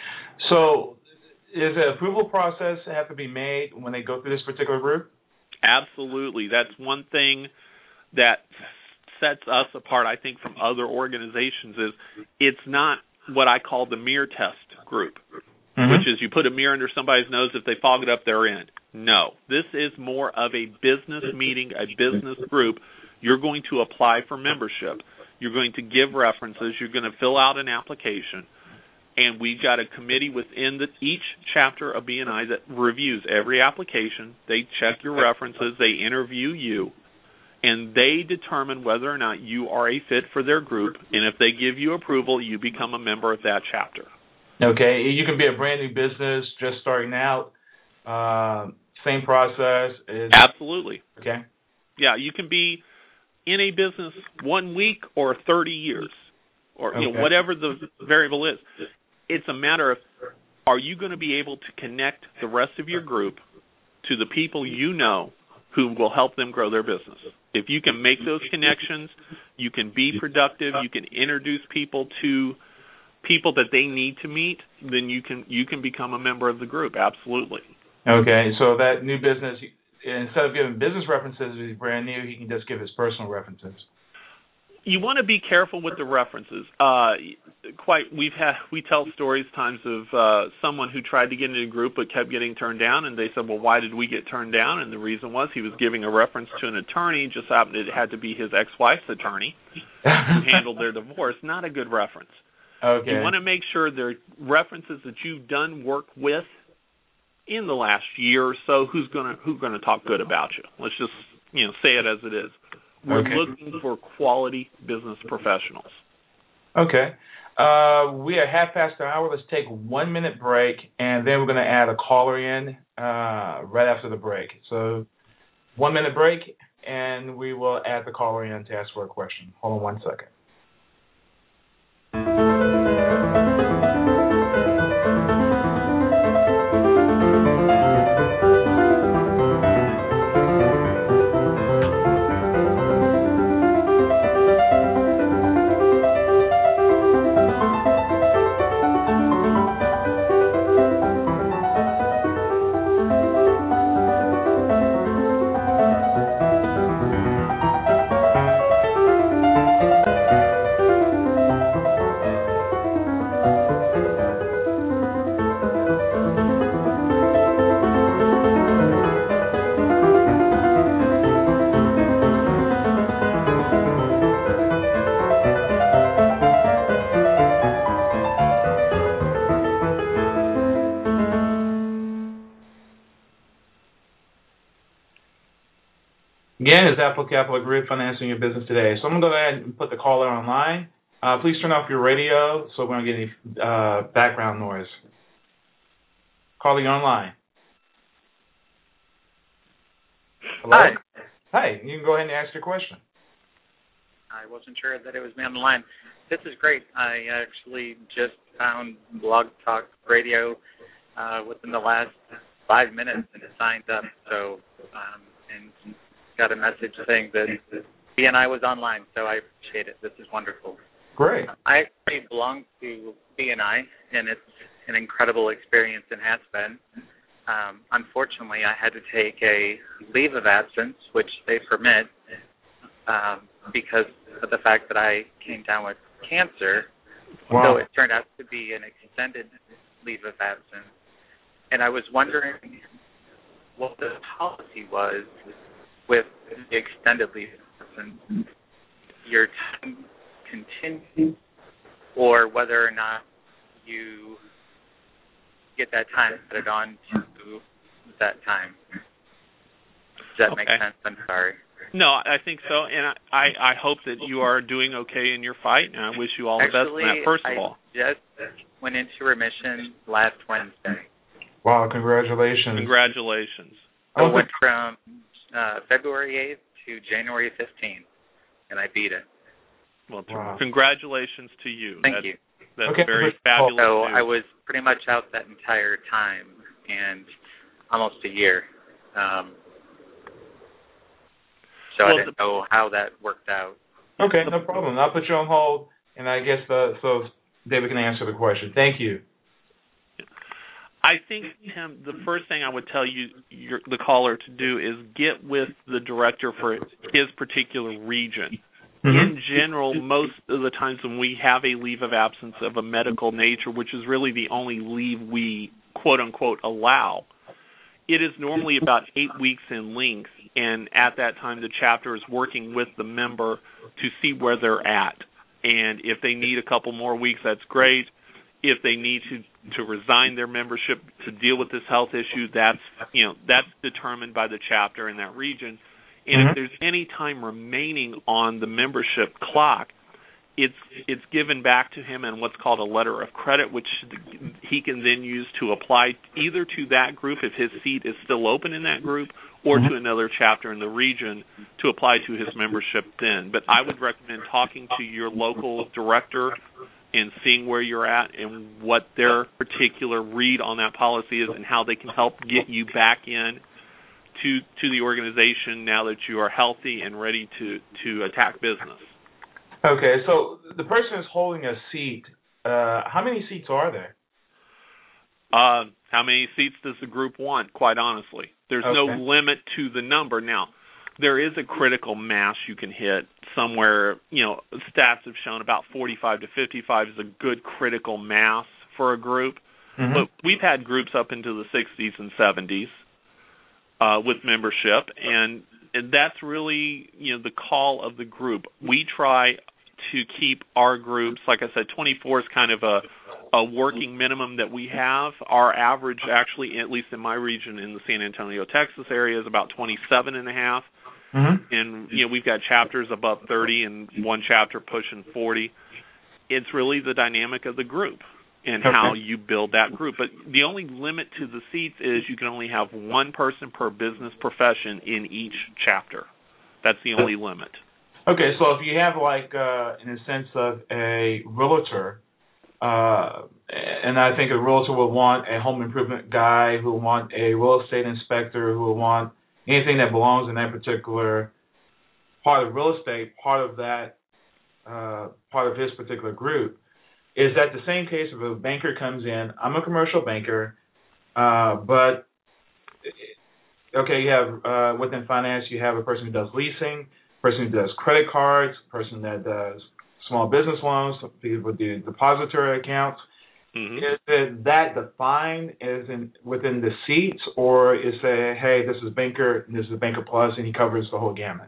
Speaker 2: So is the approval process have to be made when they go through this particular group?
Speaker 3: Absolutely. That's one thing that sets us apart, I think, from other organizations is it's not what I call the mirror test group, mm-hmm. which is you put a mirror under somebody's nose. If they fog it up, they're in. No. This is more of a business meeting, a business group. You're going to apply for membership. You're going to give references. You're going to fill out an application. And we've got a committee within the, each chapter of B N I that reviews every application. They check your references. They interview you. And they determine whether or not you are a fit for their group. And if they give you approval, you become a member of that chapter.
Speaker 2: Okay. You can be a brand new business just starting out. Uh, same process. Is...
Speaker 3: Absolutely.
Speaker 2: Okay.
Speaker 3: Yeah, you can be in a business one week or thirty years. Or you
Speaker 2: okay.
Speaker 3: know, whatever the variable is. It's a matter of, are you going to be able to connect the rest of your group to the people you know who will help them grow their business? If you can make those connections, you can be productive, you can introduce people to people that they need to meet, then you can you can become a member of the group, absolutely.
Speaker 2: Okay, so that new business, instead of giving business references if he's brand new, he can just give his personal references.
Speaker 3: You want to be careful with the references. Uh, quite, we've had we tell stories times of uh, someone who tried to get into a group but kept getting turned down, and they said, "Well, why did we get turned down?" And the reason was he was giving a reference to an attorney. Just happened it had to be his ex-wife's attorney who handled their divorce. Not a good reference.
Speaker 2: Okay.
Speaker 3: You want to make sure they're references that you've done work with in the last year or so. Who's gonna who's gonna talk good about you? Let's just you know say it as it is. We're
Speaker 2: okay.
Speaker 3: looking for quality business professionals.
Speaker 2: Okay. Uh, we are half past an hour. Let's take one minute break, and then we're going to add a caller in uh, right after the break. So one minute break, and we will add the caller in to ask for a question. Hold on one second. Again, it's Apple Capital Group Financing Your Business Today. So I'm going to go ahead and put the caller online. Uh, please turn off your radio so we don't get any uh, background noise. Caller, you're online. Hello?
Speaker 4: Hi.
Speaker 2: Hi. You can go ahead and ask your question.
Speaker 4: I wasn't sure that it was me on the line. This is great. I actually just found Blog Talk Radio uh, within the last five minutes and signed up. So um, and got a message saying that B N I was online, so I appreciate it. This is wonderful.
Speaker 2: Great.
Speaker 4: I actually belong to B N I, and it's an incredible experience and has been. Um, unfortunately, I had to take a leave of absence, which they permit, um, because of the fact that I came down with cancer.
Speaker 2: Wow.
Speaker 4: So it turned out to be an extended leave of absence. And I was wondering what the policy was with the extended leave of absence. Your time continues, or whether or not you get that time added on to that time. Does that
Speaker 3: Okay.
Speaker 4: make sense? I'm sorry.
Speaker 3: No, I think so, and I, I hope that you are doing okay in your fight, and I wish you all the
Speaker 4: Actually,
Speaker 3: best in that, first of
Speaker 4: I
Speaker 3: all.
Speaker 4: just went into remission last Wednesday.
Speaker 2: Wow, congratulations.
Speaker 3: Congratulations.
Speaker 4: So I went from uh, February eighth to January fifteenth, and I beat it.
Speaker 3: Well,
Speaker 2: Wow.
Speaker 3: congratulations to you.
Speaker 4: Thank
Speaker 3: that's,
Speaker 4: you.
Speaker 3: That's
Speaker 2: Okay,
Speaker 3: very
Speaker 2: but-
Speaker 3: fabulous
Speaker 4: So
Speaker 3: news.
Speaker 4: I was pretty much out that entire time, and almost a year. Um, so
Speaker 3: Well,
Speaker 4: I didn't know how that worked out.
Speaker 2: Okay, no problem. I'll put you on hold, and I guess uh, so David can answer the question. Thank you.
Speaker 3: I think, Tim, the first thing I would tell you, your, the caller, to do is get with the director for his particular region.
Speaker 2: Mm-hmm.
Speaker 3: In general, most of the times when we have a leave of absence of a medical nature, which is really the only leave we, quote-unquote, allow, it is normally about eight weeks in length, and at that time the chapter is working with the member to see where they're at. And if they need a couple more weeks, that's great. If they need to, to resign their membership to deal with this health issue, that's, you know, that's determined by the chapter in that region. And
Speaker 2: Mm-hmm.
Speaker 3: if there's any time remaining on the membership clock, it's it's given back to him in what's called a letter of credit, which he can then use to apply either to that group if his seat is still open in that group, or
Speaker 2: Mm-hmm.
Speaker 3: to another chapter in the region to apply to his membership then. But I would recommend talking to your local director and seeing where you're at and what their particular read on that policy is and how they can help get you back in to to the organization now that you are healthy and ready to, to attack business.
Speaker 2: Okay, so the person is holding a seat. Uh, how many seats are there?
Speaker 3: Uh, how many seats does the group want, quite honestly? There's
Speaker 2: Okay.
Speaker 3: no limit to the number. Now, there is a critical mass you can hit somewhere. You know, stats have shown about forty-five to fifty-five is a good critical mass for a group.
Speaker 2: Mm-hmm.
Speaker 3: But we've had groups up into the sixties and seventies uh, with membership, and, and that's really, you know, the call of the group. We try to keep our groups, like I said, twenty-four is kind of a, a working minimum that we have. Our average, actually, at least in my region in the San Antonio, Texas area, is about twenty-seven and a half.
Speaker 2: Mm-hmm.
Speaker 3: And, you know, we've got chapters above thirty and one chapter pushing forty. It's really the dynamic of the group and
Speaker 2: Okay.
Speaker 3: how you build that group. But the only limit to the seats is you can only have one person per business profession in each chapter. That's the only limit.
Speaker 2: Okay, so if you have like, uh, in a sense of a realtor, uh, and I think a realtor will want a home improvement guy, who will want a real estate inspector, who will want anything that belongs in that particular part of real estate, part of that, uh, part of his particular group. Is that the same case if a banker comes in? I'm a commercial banker, uh, but okay, you have uh, within finance, you have a person who does leasing, a person who does credit cards, a person that does small business loans, people with the depository accounts.
Speaker 3: Mm-hmm.
Speaker 2: Is it that defined as in within the seats, or is it, hey, this is banker, and this is banker plus, and he covers the whole gamut?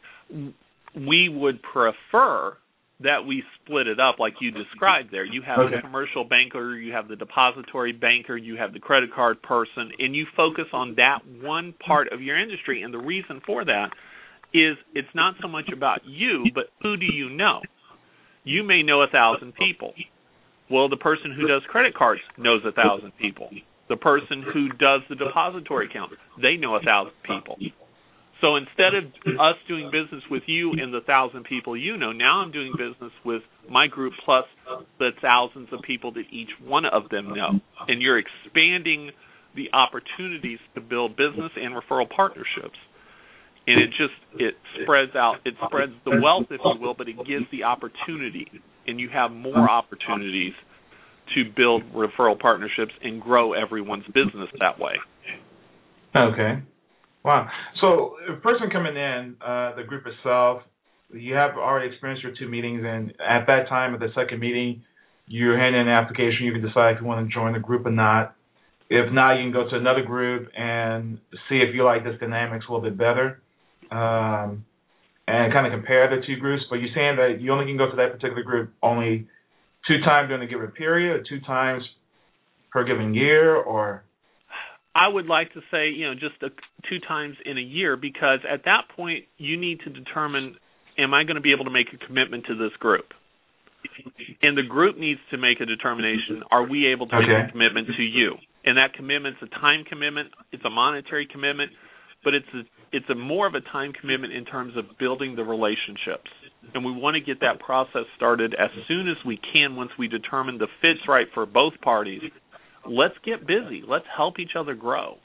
Speaker 3: We would prefer that we split it up like you described there. You have
Speaker 2: Okay.
Speaker 3: the commercial banker, you have the depository banker, you have the credit card person, and you focus on that one part of your industry. And the reason for that is it's not so much about you, but who do you know? You may know a thousand people. Well, the person who does credit cards knows a thousand people. The person who does the depository account, they know a thousand people. So instead of us doing business with you and the thousand people you know, now I'm doing business with my group plus the thousands of people that each one of them know. And you're expanding the opportunities to build business and referral partnerships. And it just, it spreads out, it spreads the wealth, if you will, but it gives the opportunity. And you have more opportunities to build referral partnerships and grow everyone's business that way.
Speaker 2: Okay. Wow. So a person coming in, uh, the group itself, you have already experienced your two meetings, and at that time, at the second meeting, you're handing in an application. You can decide if you want to join the group or not. If not, you can go to another group and see if you like this dynamics a little bit better, um, and kind of compare the two groups. But you're saying that you only can go to that particular group only two times during a given period, or two times per given year, or?
Speaker 3: I would like to say, you know, just a, two times in a year, because at that point you need to determine, am I going to be able to make a commitment to this group? And the group needs to make a determination, are we able to
Speaker 2: okay.
Speaker 3: make a commitment to you? And that commitment's a time commitment, it's a monetary commitment, but it's a, it's a more of a time commitment in terms of building the relationships. And we want to get that process started as soon as we can once we determine the fit's right for both parties. Let's get busy. Let's help each other grow.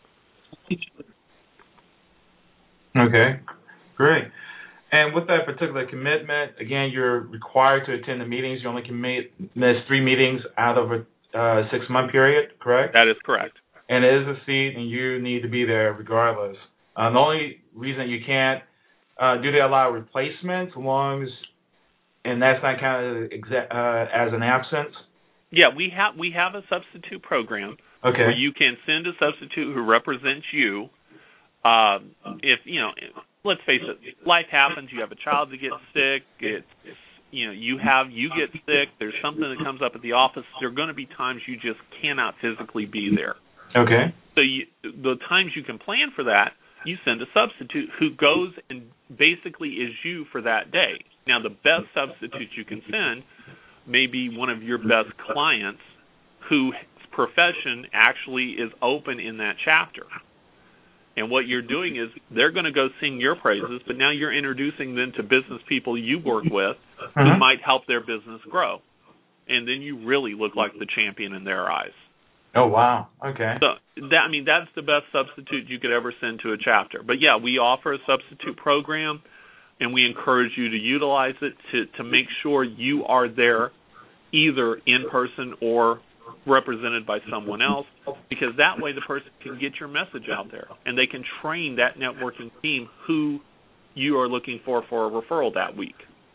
Speaker 2: Okay, great. And with that particular commitment, again, you're required to attend the meetings. You only can miss three meetings out of a uh, six-month period, correct?
Speaker 3: That is correct.
Speaker 2: And it is a seat, and you need to be there regardless. Uh, the only reason you can't, uh, do they allow replacements, as long as, and that's not counted exa- uh, as an absence?
Speaker 3: Yeah, we have we have a substitute program
Speaker 2: okay.
Speaker 3: where you can send a substitute who represents you. Uh, if you know, let's face it, life happens. You have a child that gets sick. It's you know, you have you get sick. There's something that comes up at the office. There are going to be times you just cannot physically be there.
Speaker 2: Okay.
Speaker 3: So you, the times you can plan for that, you send a substitute who goes and basically is you for that day. Now, the best substitute you can send may be one of your best clients whose profession actually is open in that chapter. And what you're doing is they're going to go sing your praises, but now you're introducing them to business people you work with
Speaker 2: uh-huh.
Speaker 3: who might help their business grow. And then you really look like the champion in their eyes.
Speaker 2: Oh, wow. Okay.
Speaker 3: So, that, I mean, that's the best substitute you could ever send to a chapter. But, yeah, we offer a substitute program, and we encourage you to utilize it to, to make sure you are there either in person or represented by someone else, because that way the person can get your message out there, and they can train that networking team who you are looking for for a referral that week.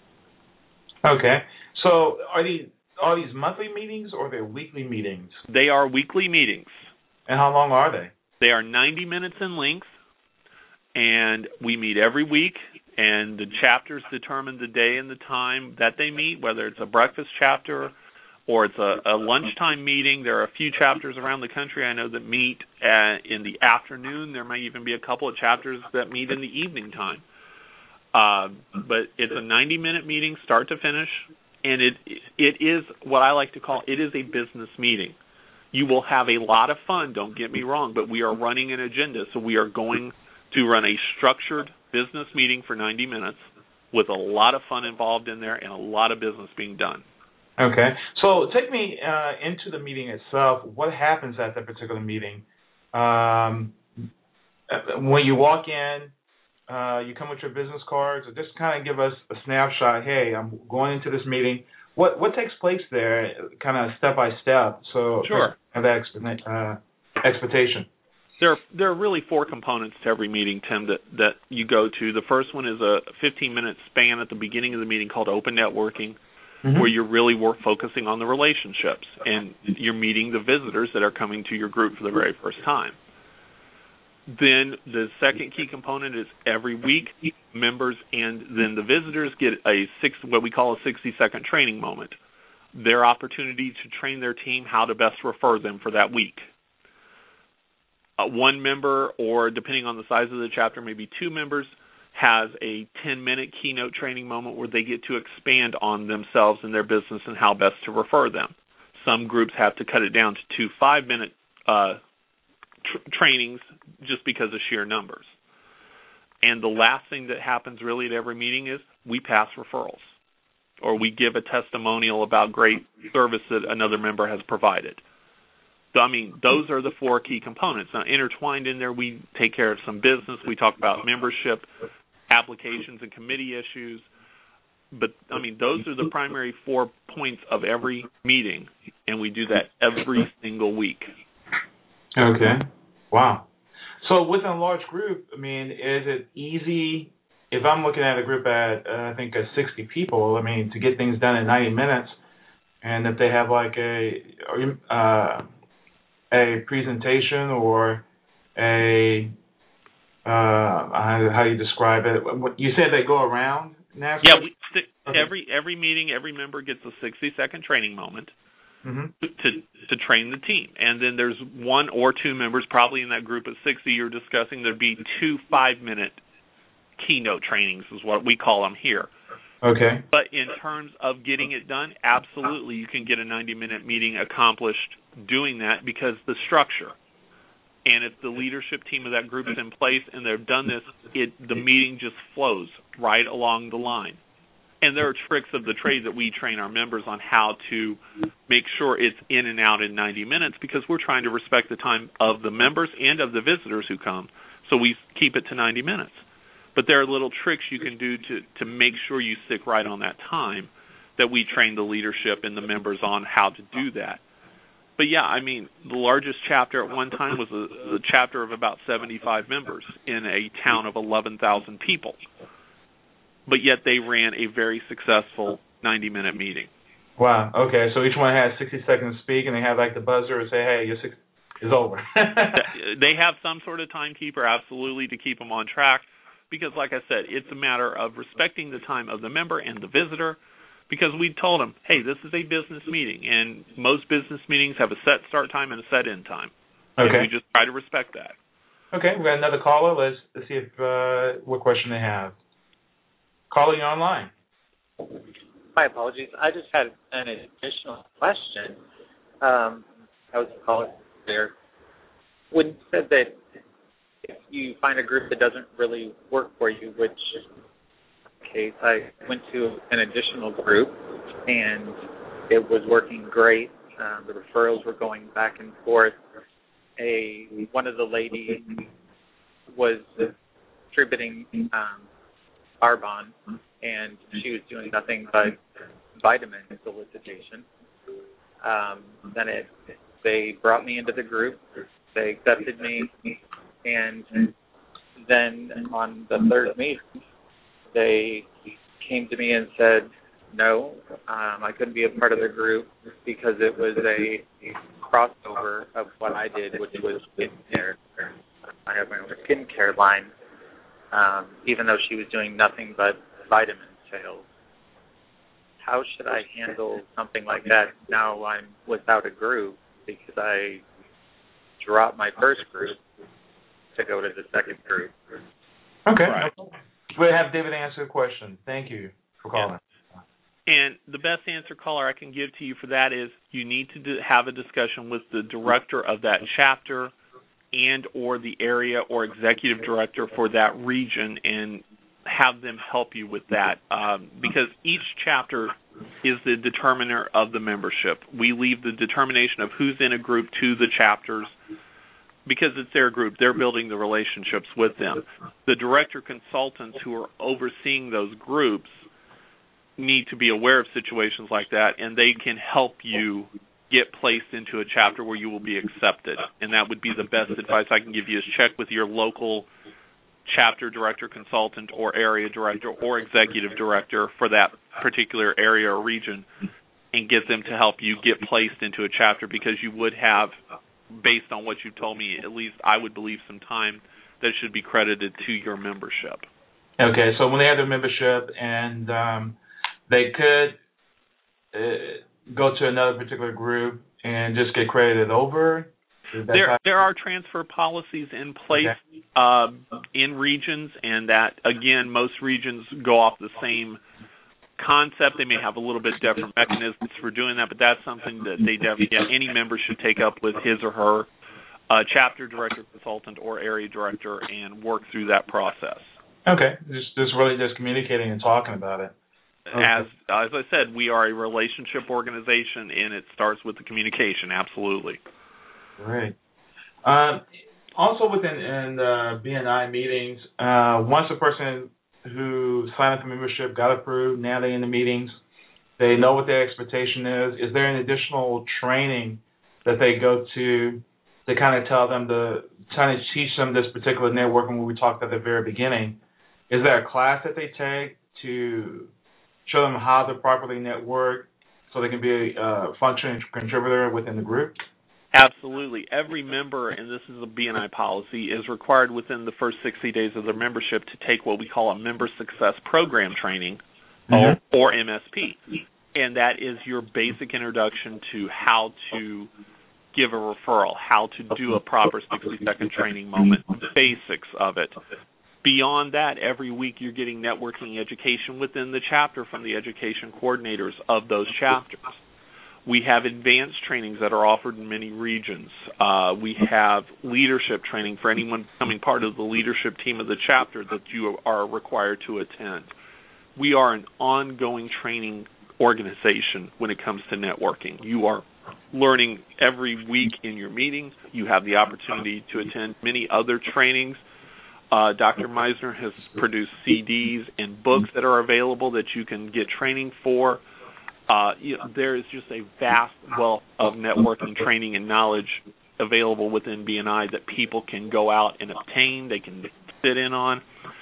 Speaker 2: Okay. So are these, are these monthly meetings or they're weekly meetings?
Speaker 3: They are weekly meetings.
Speaker 2: And how long are they?
Speaker 3: They are ninety minutes in length, and we meet every week, and the chapters determine the day and the time that they meet, whether it's a breakfast chapter or it's a, a lunchtime meeting. There are a few chapters around the country I know that meet uh, in the afternoon. There may even be a couple of chapters that meet in the evening time. Uh, but it's a ninety-minute meeting, start to finish, and it it is what I like to call, it is a business meeting. You will have a lot of fun, don't get me wrong, but we are running an agenda, so we are going to run a structured business meeting for ninety minutes with a lot of fun involved in there and a lot of business being done.
Speaker 2: Okay. So take me uh, into the meeting itself. What happens at that particular meeting? Um, when you walk in, uh, you come with your business cards, or just kind of give us a snapshot. Hey, I'm going into this meeting. What what takes place there, kind of step by step? So
Speaker 3: sure.
Speaker 2: Have that uh, expectation.
Speaker 3: There are, there are really four components to every meeting, Tim, that, that you go to. The first one is a fifteen-minute span at the beginning of the meeting called open networking, mm-hmm. where you're really work focusing on the relationships, and you're meeting the visitors that are coming to your group for the very first time. Then the second key component is every week, members and then the visitors get a six, what we call a sixty-second training moment. Their opportunity to train their team how to best refer them for that week. Uh, one member, or depending on the size of the chapter, maybe two members, has a ten-minute keynote training moment where they get to expand on themselves and their business and how best to refer them. Some groups have to cut it down to two five-minute uh, tr- trainings just because of sheer numbers. And the last thing that happens really at every meeting is we pass referrals, or we give a testimonial about great service that another member has provided. I mean, those are the four key components. Now, intertwined in there, we take care of some business. We talk about membership, applications, and committee issues. But, I mean, those are the primary four points of every meeting, and we do that every single week.
Speaker 2: Okay. Wow. So within a large group, I mean, is it easy, if I'm looking at a group at, uh, I think, at sixty people, I mean, to get things done in ninety minutes, and if they have like a uh, a presentation or a, uh, how, how do you describe it? You said they go around, NASCAR?
Speaker 3: Yeah, we,
Speaker 2: okay.
Speaker 3: every every meeting, every member gets a sixty-second training moment.
Speaker 2: Mm-hmm.
Speaker 3: To to train the team. And then there's one or two members, probably in that group of sixty you're discussing, there'd be two five-minute keynote trainings is what we call them here.
Speaker 2: Okay.
Speaker 3: But in terms of getting it done, absolutely you can get a ninety-minute meeting accomplished doing that because the structure. And if the leadership team of that group is in place and they've done this, it the meeting just flows right along the line. And there are tricks of the trade that we train our members on how to make sure it's in and out in ninety minutes because we're trying to respect the time of the members and of the visitors who come. So we keep it to ninety minutes. But there are little tricks you can do to, to make sure you stick right on that time that we train the leadership and the members on how to do that. But, yeah, I mean, the largest chapter at one time was a, a chapter of about seventy-five members in a town of eleven thousand people. But yet they ran a very successful ninety-minute meeting.
Speaker 2: Wow. Okay. So each one has sixty seconds to speak, and they have like the buzzer and say, "Hey, your six is over."
Speaker 3: They have some sort of timekeeper, absolutely, to keep them on track. Because, like I said, it's a matter of respecting the time of the member and the visitor. Because we told them, "Hey, this is a business meeting, and most business meetings have a set start time and a set end time."
Speaker 2: Okay.
Speaker 3: And we just try to respect that.
Speaker 2: Okay. We got another caller. Let's, let's see if uh, what question they have. Calling you online.
Speaker 4: My apologies. I just had an additional question. Um, I was calling there. When you said that if you find a group that doesn't really work for you, which case I went to an additional group and it was working great. Um, the referrals were going back and forth. A one of the ladies was distributing um, Arbonne, and she was doing nothing but vitamin solicitation. Um, then it, they brought me into the group. They accepted me, and then on the third meeting, they came to me and said, no, um, I couldn't be a part of the group because it was a crossover of what I did, which was skincare. I have my own skincare line. Um, even though she was doing nothing but vitamin sales. How should I handle something like that now I'm without a group because I dropped my first group to go to the second group?
Speaker 2: Okay.
Speaker 3: Right.
Speaker 2: We'll have David answer the question. Thank you for calling.
Speaker 3: Yeah. And the best answer, caller, I can give to you for that is you need to do, have a discussion with the director of that chapter and or the area or executive director for that region and have them help you with that um, because each chapter is the determiner of the membership. We leave the determination of who's in a group to the chapters because it's their group. They're building the relationships with them. The director consultants who are overseeing those groups need to be aware of situations like that, and they can help you get placed into a chapter where you will be accepted. And that would be the best advice I can give you is check with your local chapter director, consultant, or area director or executive director for that particular area or region and get them to help you get placed into a chapter because you would have, based on what you've told me, at least I would believe some time that should be credited to your membership.
Speaker 2: Okay, so when they have their membership and um, they could uh, go to another particular group and just get credited over?
Speaker 3: There there are transfer policies in place okay. uh, in regions, and that, again, most regions go off the same concept. They may have a little bit different mechanisms for doing that, but that's something that they definitely, yeah, any member should take up with his or her uh, chapter director, consultant, or area director and work through that process.
Speaker 2: Okay, just, just really just communicating and talking about it. Okay.
Speaker 3: As as I said, we are a relationship organization, and it starts with the communication, absolutely.
Speaker 2: Great. Um, also within in the B N I meetings, uh, once a person who signed up for membership got approved, now they're in the meetings, they know what their expectation is. Is there an additional training that they go to to kind of tell them to kind of teach them this particular networking where we talked at the very beginning? Is there a class that they take to show them how to properly network so they can be a functioning contributor within the group?
Speaker 3: Absolutely. Every member, and this is a B N I policy, is required within the first sixty days of their membership to take what we call a Member Success Program training, mm-hmm. or, or M S P. And that is your basic introduction to how to give a referral, how to do a proper sixty-second training moment, the basics of it. Beyond that, every week you're getting networking education within the chapter from the education coordinators of those chapters. We have advanced trainings that are offered in many regions. Uh, we have leadership training for anyone becoming part of the leadership team of the chapter that you are required to attend. We are an ongoing training organization when it comes to networking. You are learning every week in your meetings. You have the opportunity to attend many other trainings. Uh, Doctor Meisner has produced C Ds and books that are available that you can get training for. Uh, you know, there is just a vast wealth of networking training and knowledge available within B N I that people can go out and obtain. They can sit in on.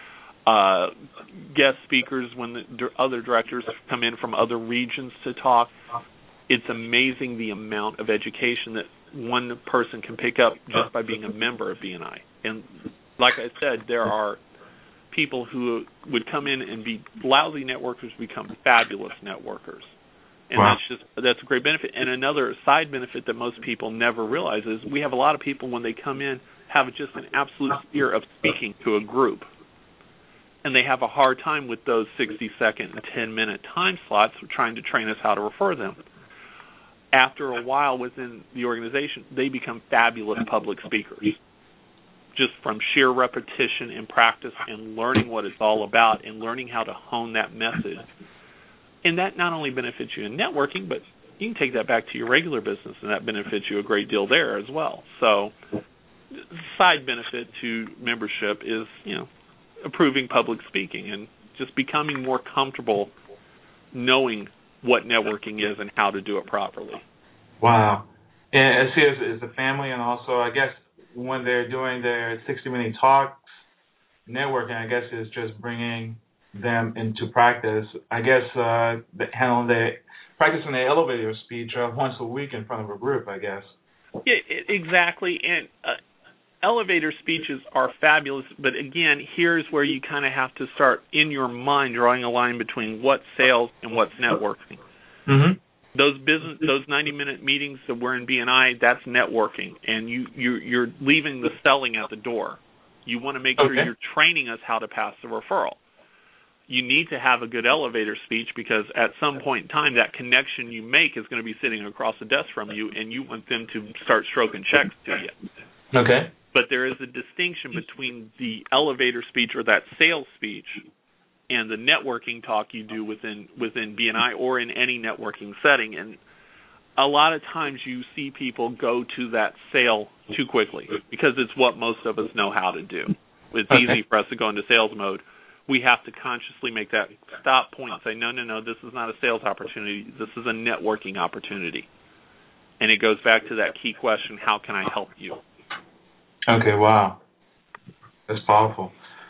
Speaker 3: Uh, guest speakers when the other directors come in from other regions to talk. It's amazing the amount of education that one person can pick up just by being a member of B N I. And like I said, there are people who would come in and be lousy networkers become fabulous networkers. And wow. that's just that's a great benefit. And another side benefit that most people never realize is we have a lot of people when they come in have just an absolute fear of speaking to a group. And they have a hard time with those sixty-second and ten-minute time slots trying to train us how to refer them. After a while within the organization, they become fabulous public speakers just from sheer repetition and practice and learning what it's all about and learning how to hone that message. And that not only benefits you in networking, but you can take that back to your regular business, and that benefits you a great deal there as well. So side benefit to membership is, you know, improving public speaking and just becoming more comfortable knowing what networking is and how to do it properly.
Speaker 2: Wow. And see, as, as a family, and also, I guess, when they're doing their sixty-minute talks, networking, I guess, is just bringing them into practice. I guess uh, handling the practicing the elevator speech uh, once a week in front of a group, I guess.
Speaker 3: Yeah, exactly. And uh, elevator speeches are fabulous, but again, here's where you kind of have to start in your mind drawing a line between what's sales and what's networking.
Speaker 2: Mm-hmm.
Speaker 3: Those business, those ninety-minute meetings that we're in B N I, that's networking, and you you you're leaving the selling at the door. You want to make sure
Speaker 2: okay.
Speaker 3: you're training us how to pass the referral. You need to have a good elevator speech because at some point in time, that connection you make is going to be sitting across the desk from you, and you want them to start stroking checks to you.
Speaker 2: Okay.
Speaker 3: But there is a distinction between the elevator speech or that sales speech and the networking talk you do within within B N I or in any networking setting. And a lot of times you see people go to that sale too quickly because it's what most of us know how to do. It's
Speaker 2: okay.
Speaker 3: easy for us to go into sales mode. We have to consciously make that stop point and say, no, no, no, this is not a sales opportunity. This is a networking opportunity. And it goes back to that key question, how can I help you?
Speaker 2: Okay, wow. That's powerful.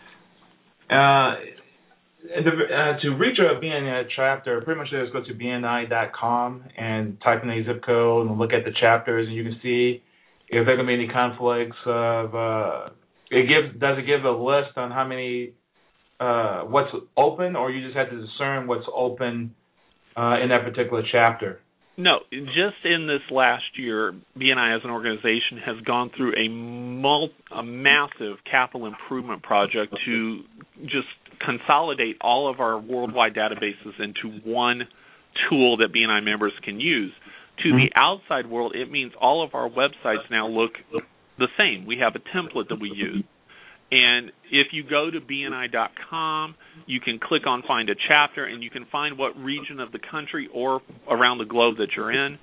Speaker 2: Uh, the, uh, to reach a B N I chapter, pretty much just go to B N I dot com and type in a zip code and look at the chapters, and you can see if there can be any conflicts of, uh, it gives, does it give a list on how many, uh, what's open, or you just have to discern what's open uh, in that particular chapter?
Speaker 3: No, just in this last year, B N I as an organization has gone through a, mul- a massive capital improvement project to just consolidate all of our worldwide databases into one tool that B N I members can use. To mm-hmm. the outside world, it means all of our websites now look the same. We have a template that we use. And if you go to B N I dot com, you can click on Find a Chapter, and you can find what region of the country or around the globe that you're in.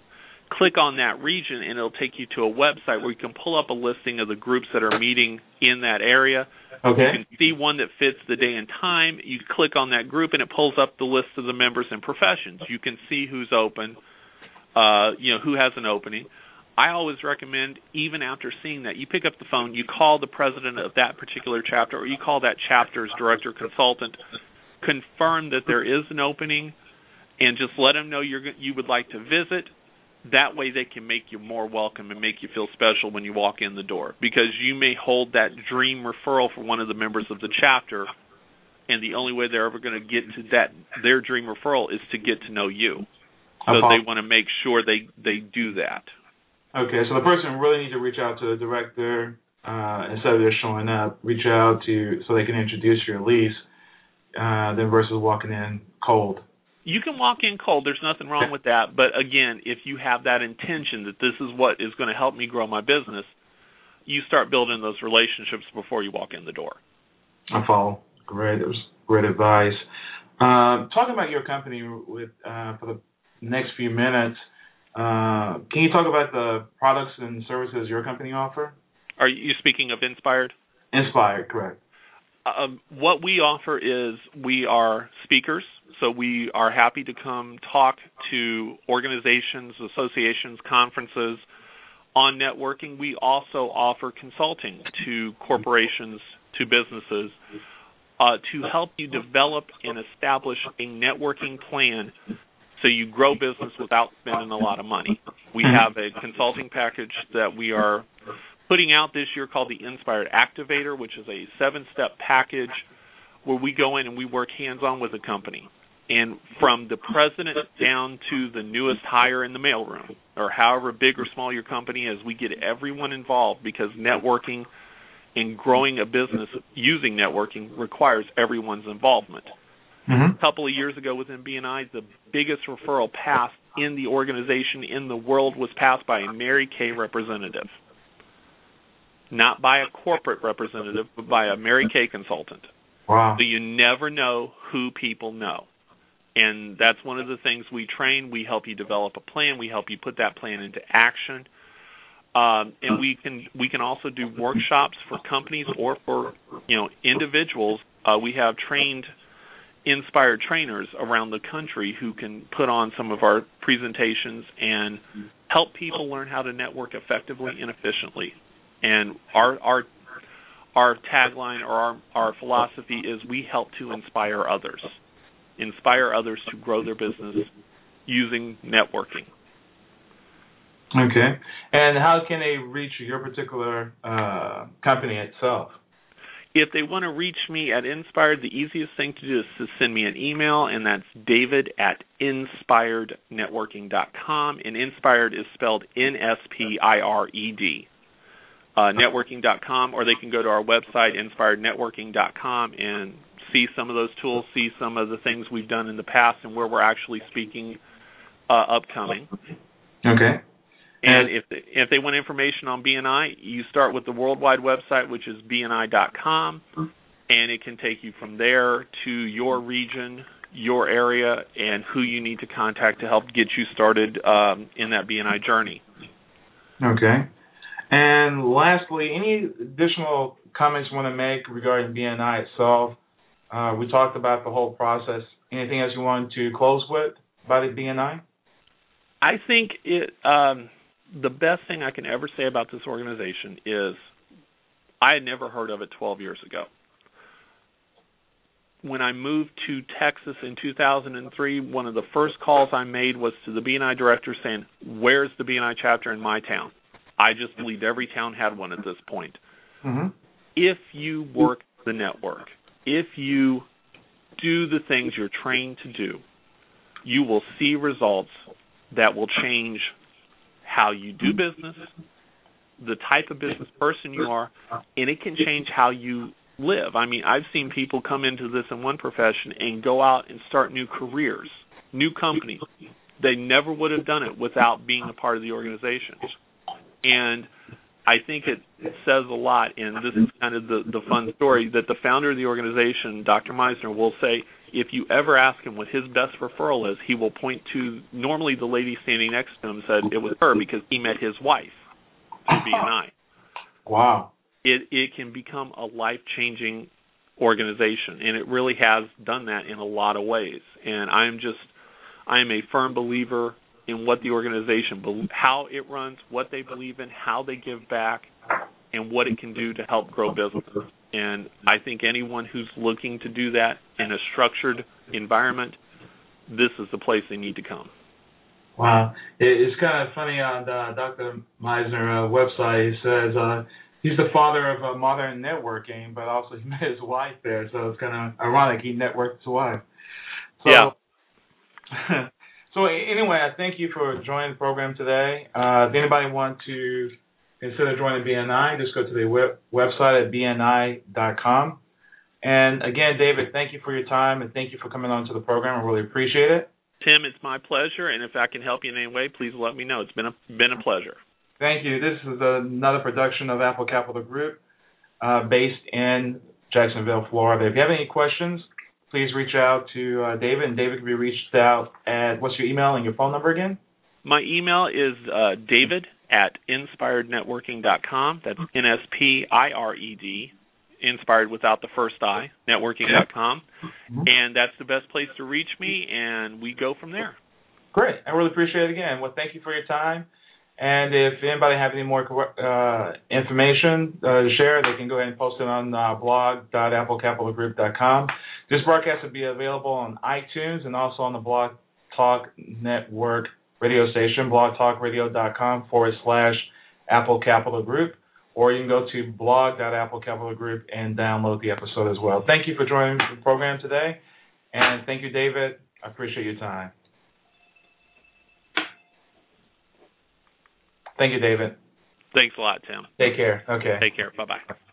Speaker 3: click on that region, and it'll take you to a website where you can pull up a listing of the groups that are meeting in that area.
Speaker 2: Okay.
Speaker 3: You can see one that fits the day and time. You click on that group, and it pulls up the list of the members and professions. You can see who's open, uh, you know, who has an opening. I always recommend, even after seeing that, you pick up the phone, you call the president of that particular chapter, or you call that chapter's director consultant, confirm that there is an opening, and just let them know you're, you would like to visit. That way they can make you more welcome and make you feel special when you walk in the door, because you may hold that dream referral for one of the members of the chapter, and the only way they're ever going to get to that their dream referral is to get to know you. So they want to make sure they, they do that.
Speaker 2: Okay, so the person really needs to reach out to the director uh, instead of just showing up. Reach out to so they can introduce your lease, uh, then versus walking in cold.
Speaker 3: You can walk in cold. There's nothing wrong with that. But again, if you have that intention that this is what is going to help me grow my business, you start building those relationships before you walk in the door.
Speaker 2: I follow. Great. That was great advice. Um, talking about your company with uh, for the next few minutes. Uh, can you talk about the products and services your company offer?
Speaker 3: Are you speaking of Inspired?
Speaker 2: Inspired, correct.
Speaker 3: Um, what we offer is we are speakers, so we are happy to come talk to organizations, associations, conferences on networking. We also offer consulting to corporations, to businesses, uh, to help you develop and establish a networking plan so you grow business without spending a lot of money. We have a consulting package that we are putting out this year called the Inspired Activator, which is a seven-step package where we go in and we work hands-on with a company. And from the president down to the newest hire in the mailroom, or however big or small your company is, we get everyone involved, because networking and growing a business using networking requires everyone's involvement.
Speaker 2: Mm-hmm.
Speaker 3: A couple of years ago within B N I, the biggest referral passed in the organization in the world was passed by a Mary Kay representative. Not by a corporate representative, but by a Mary Kay consultant.
Speaker 2: Wow.
Speaker 3: So you never know who people know. And that's one of the things we train. We help you develop a plan. We help you put that plan into action. Um, and we can we can also do workshops for companies or for, you know, individuals. Uh, we have trained Inspired trainers around the country who can put on some of our presentations and help people learn how to network effectively and efficiently. And our our our tagline or our, our philosophy is we help to inspire others. Inspire others to grow their business using networking.
Speaker 2: Okay. And how can they reach your particular uh, company itself?
Speaker 3: If they want to reach me at Inspired, the easiest thing to do is to send me an email, and that's David at inspired networking dot com. And Inspired is spelled N S P I R E D, uh, networking dot com, or they can go to our website, inspired networking dot com, and see some of those tools, see some of the things we've done in the past and where we're actually speaking uh, upcoming.
Speaker 2: Okay.
Speaker 3: And if they, if they want information on B N I, you start with the worldwide website, which is B N I dot com, and it can take you from there to your region, your area, and who you need to contact to help get you started um, in that B N I journey.
Speaker 2: Okay. And lastly, any additional comments you want to make regarding B N I itself? Uh, we talked about the whole process. Anything else you want to close with about the B N I?
Speaker 3: I think it. Um, The best thing I can ever say about this organization is I had never heard of it twelve years ago. When I moved to Texas in two thousand three, one of the first calls I made was to the B N I director saying, where's the B N I chapter in my town? I just believed every town had one at this point.
Speaker 2: Mm-hmm.
Speaker 3: If you work the network, if you do the things you're trained to do, you will see results that will change how you do business, the type of business person you are, and it can change how you live. I mean, I've seen people come into this in one profession and go out and start new careers, new companies. They never would have done it without being a part of the organization. And I think it says a lot, and this is kind of the, the fun story, that the founder of the organization, Doctor Meisner, will say, if you ever ask him what his best referral is, he will point to, normally the lady standing next to him said it was her because he met his wife through B N I.
Speaker 2: Wow.
Speaker 3: It it can become a life-changing organization, and it really has done that in a lot of ways. And I'm just, I'm a firm believer in what the organization, how it runs, what they believe in, how they give back, and what it can do to help grow businesses. And I think anyone who's looking to do that in a structured environment, this is the place they need to come.
Speaker 2: Wow. It's kind of funny on the Doctor Meisner uh, website. He says uh, he's the father of uh, modern networking, but also he met his wife there, so it's kind of ironic he networked his wife. So,
Speaker 3: yeah.
Speaker 2: So anyway, I thank you for joining the program today. Uh, if anybody wants to consider joining B N I, just go to the web, website at b n i dot com. And again, David, thank you for your time, and thank you for coming on to the program. I really appreciate it.
Speaker 3: Tim, it's my pleasure, and if I can help you in any way, please let me know. It's been a been a pleasure.
Speaker 2: Thank you. This is another production of Apple Capital Group, uh, based in Jacksonville, Florida. If you have any questions, please reach out to uh, David, and David can be reached out at, what's your email and your phone number again?
Speaker 3: My email is uh, david at inspired networking dot com. That's N S P I R E D, inspired without the first I, networking dot com. Mm-hmm. And that's the best place to reach me, and we go from there.
Speaker 2: Great. I really appreciate it again. Well, thank you for your time. And if anybody have any more uh, information uh, to share, they can go ahead and post it on uh, blog dot apple capital group dot com. This broadcast will be available on iTunes and also on the Blog Talk Network radio station, blogtalkradio.com forward slash Apple Capital Group, or you can go to blog dot apple capital group and download the episode as well. Thank you for joining the program today, and thank you, David. I appreciate your time. Thank you, David.
Speaker 3: Thanks a lot, Tim.
Speaker 2: Take care. Okay.
Speaker 3: Take care. Bye-bye.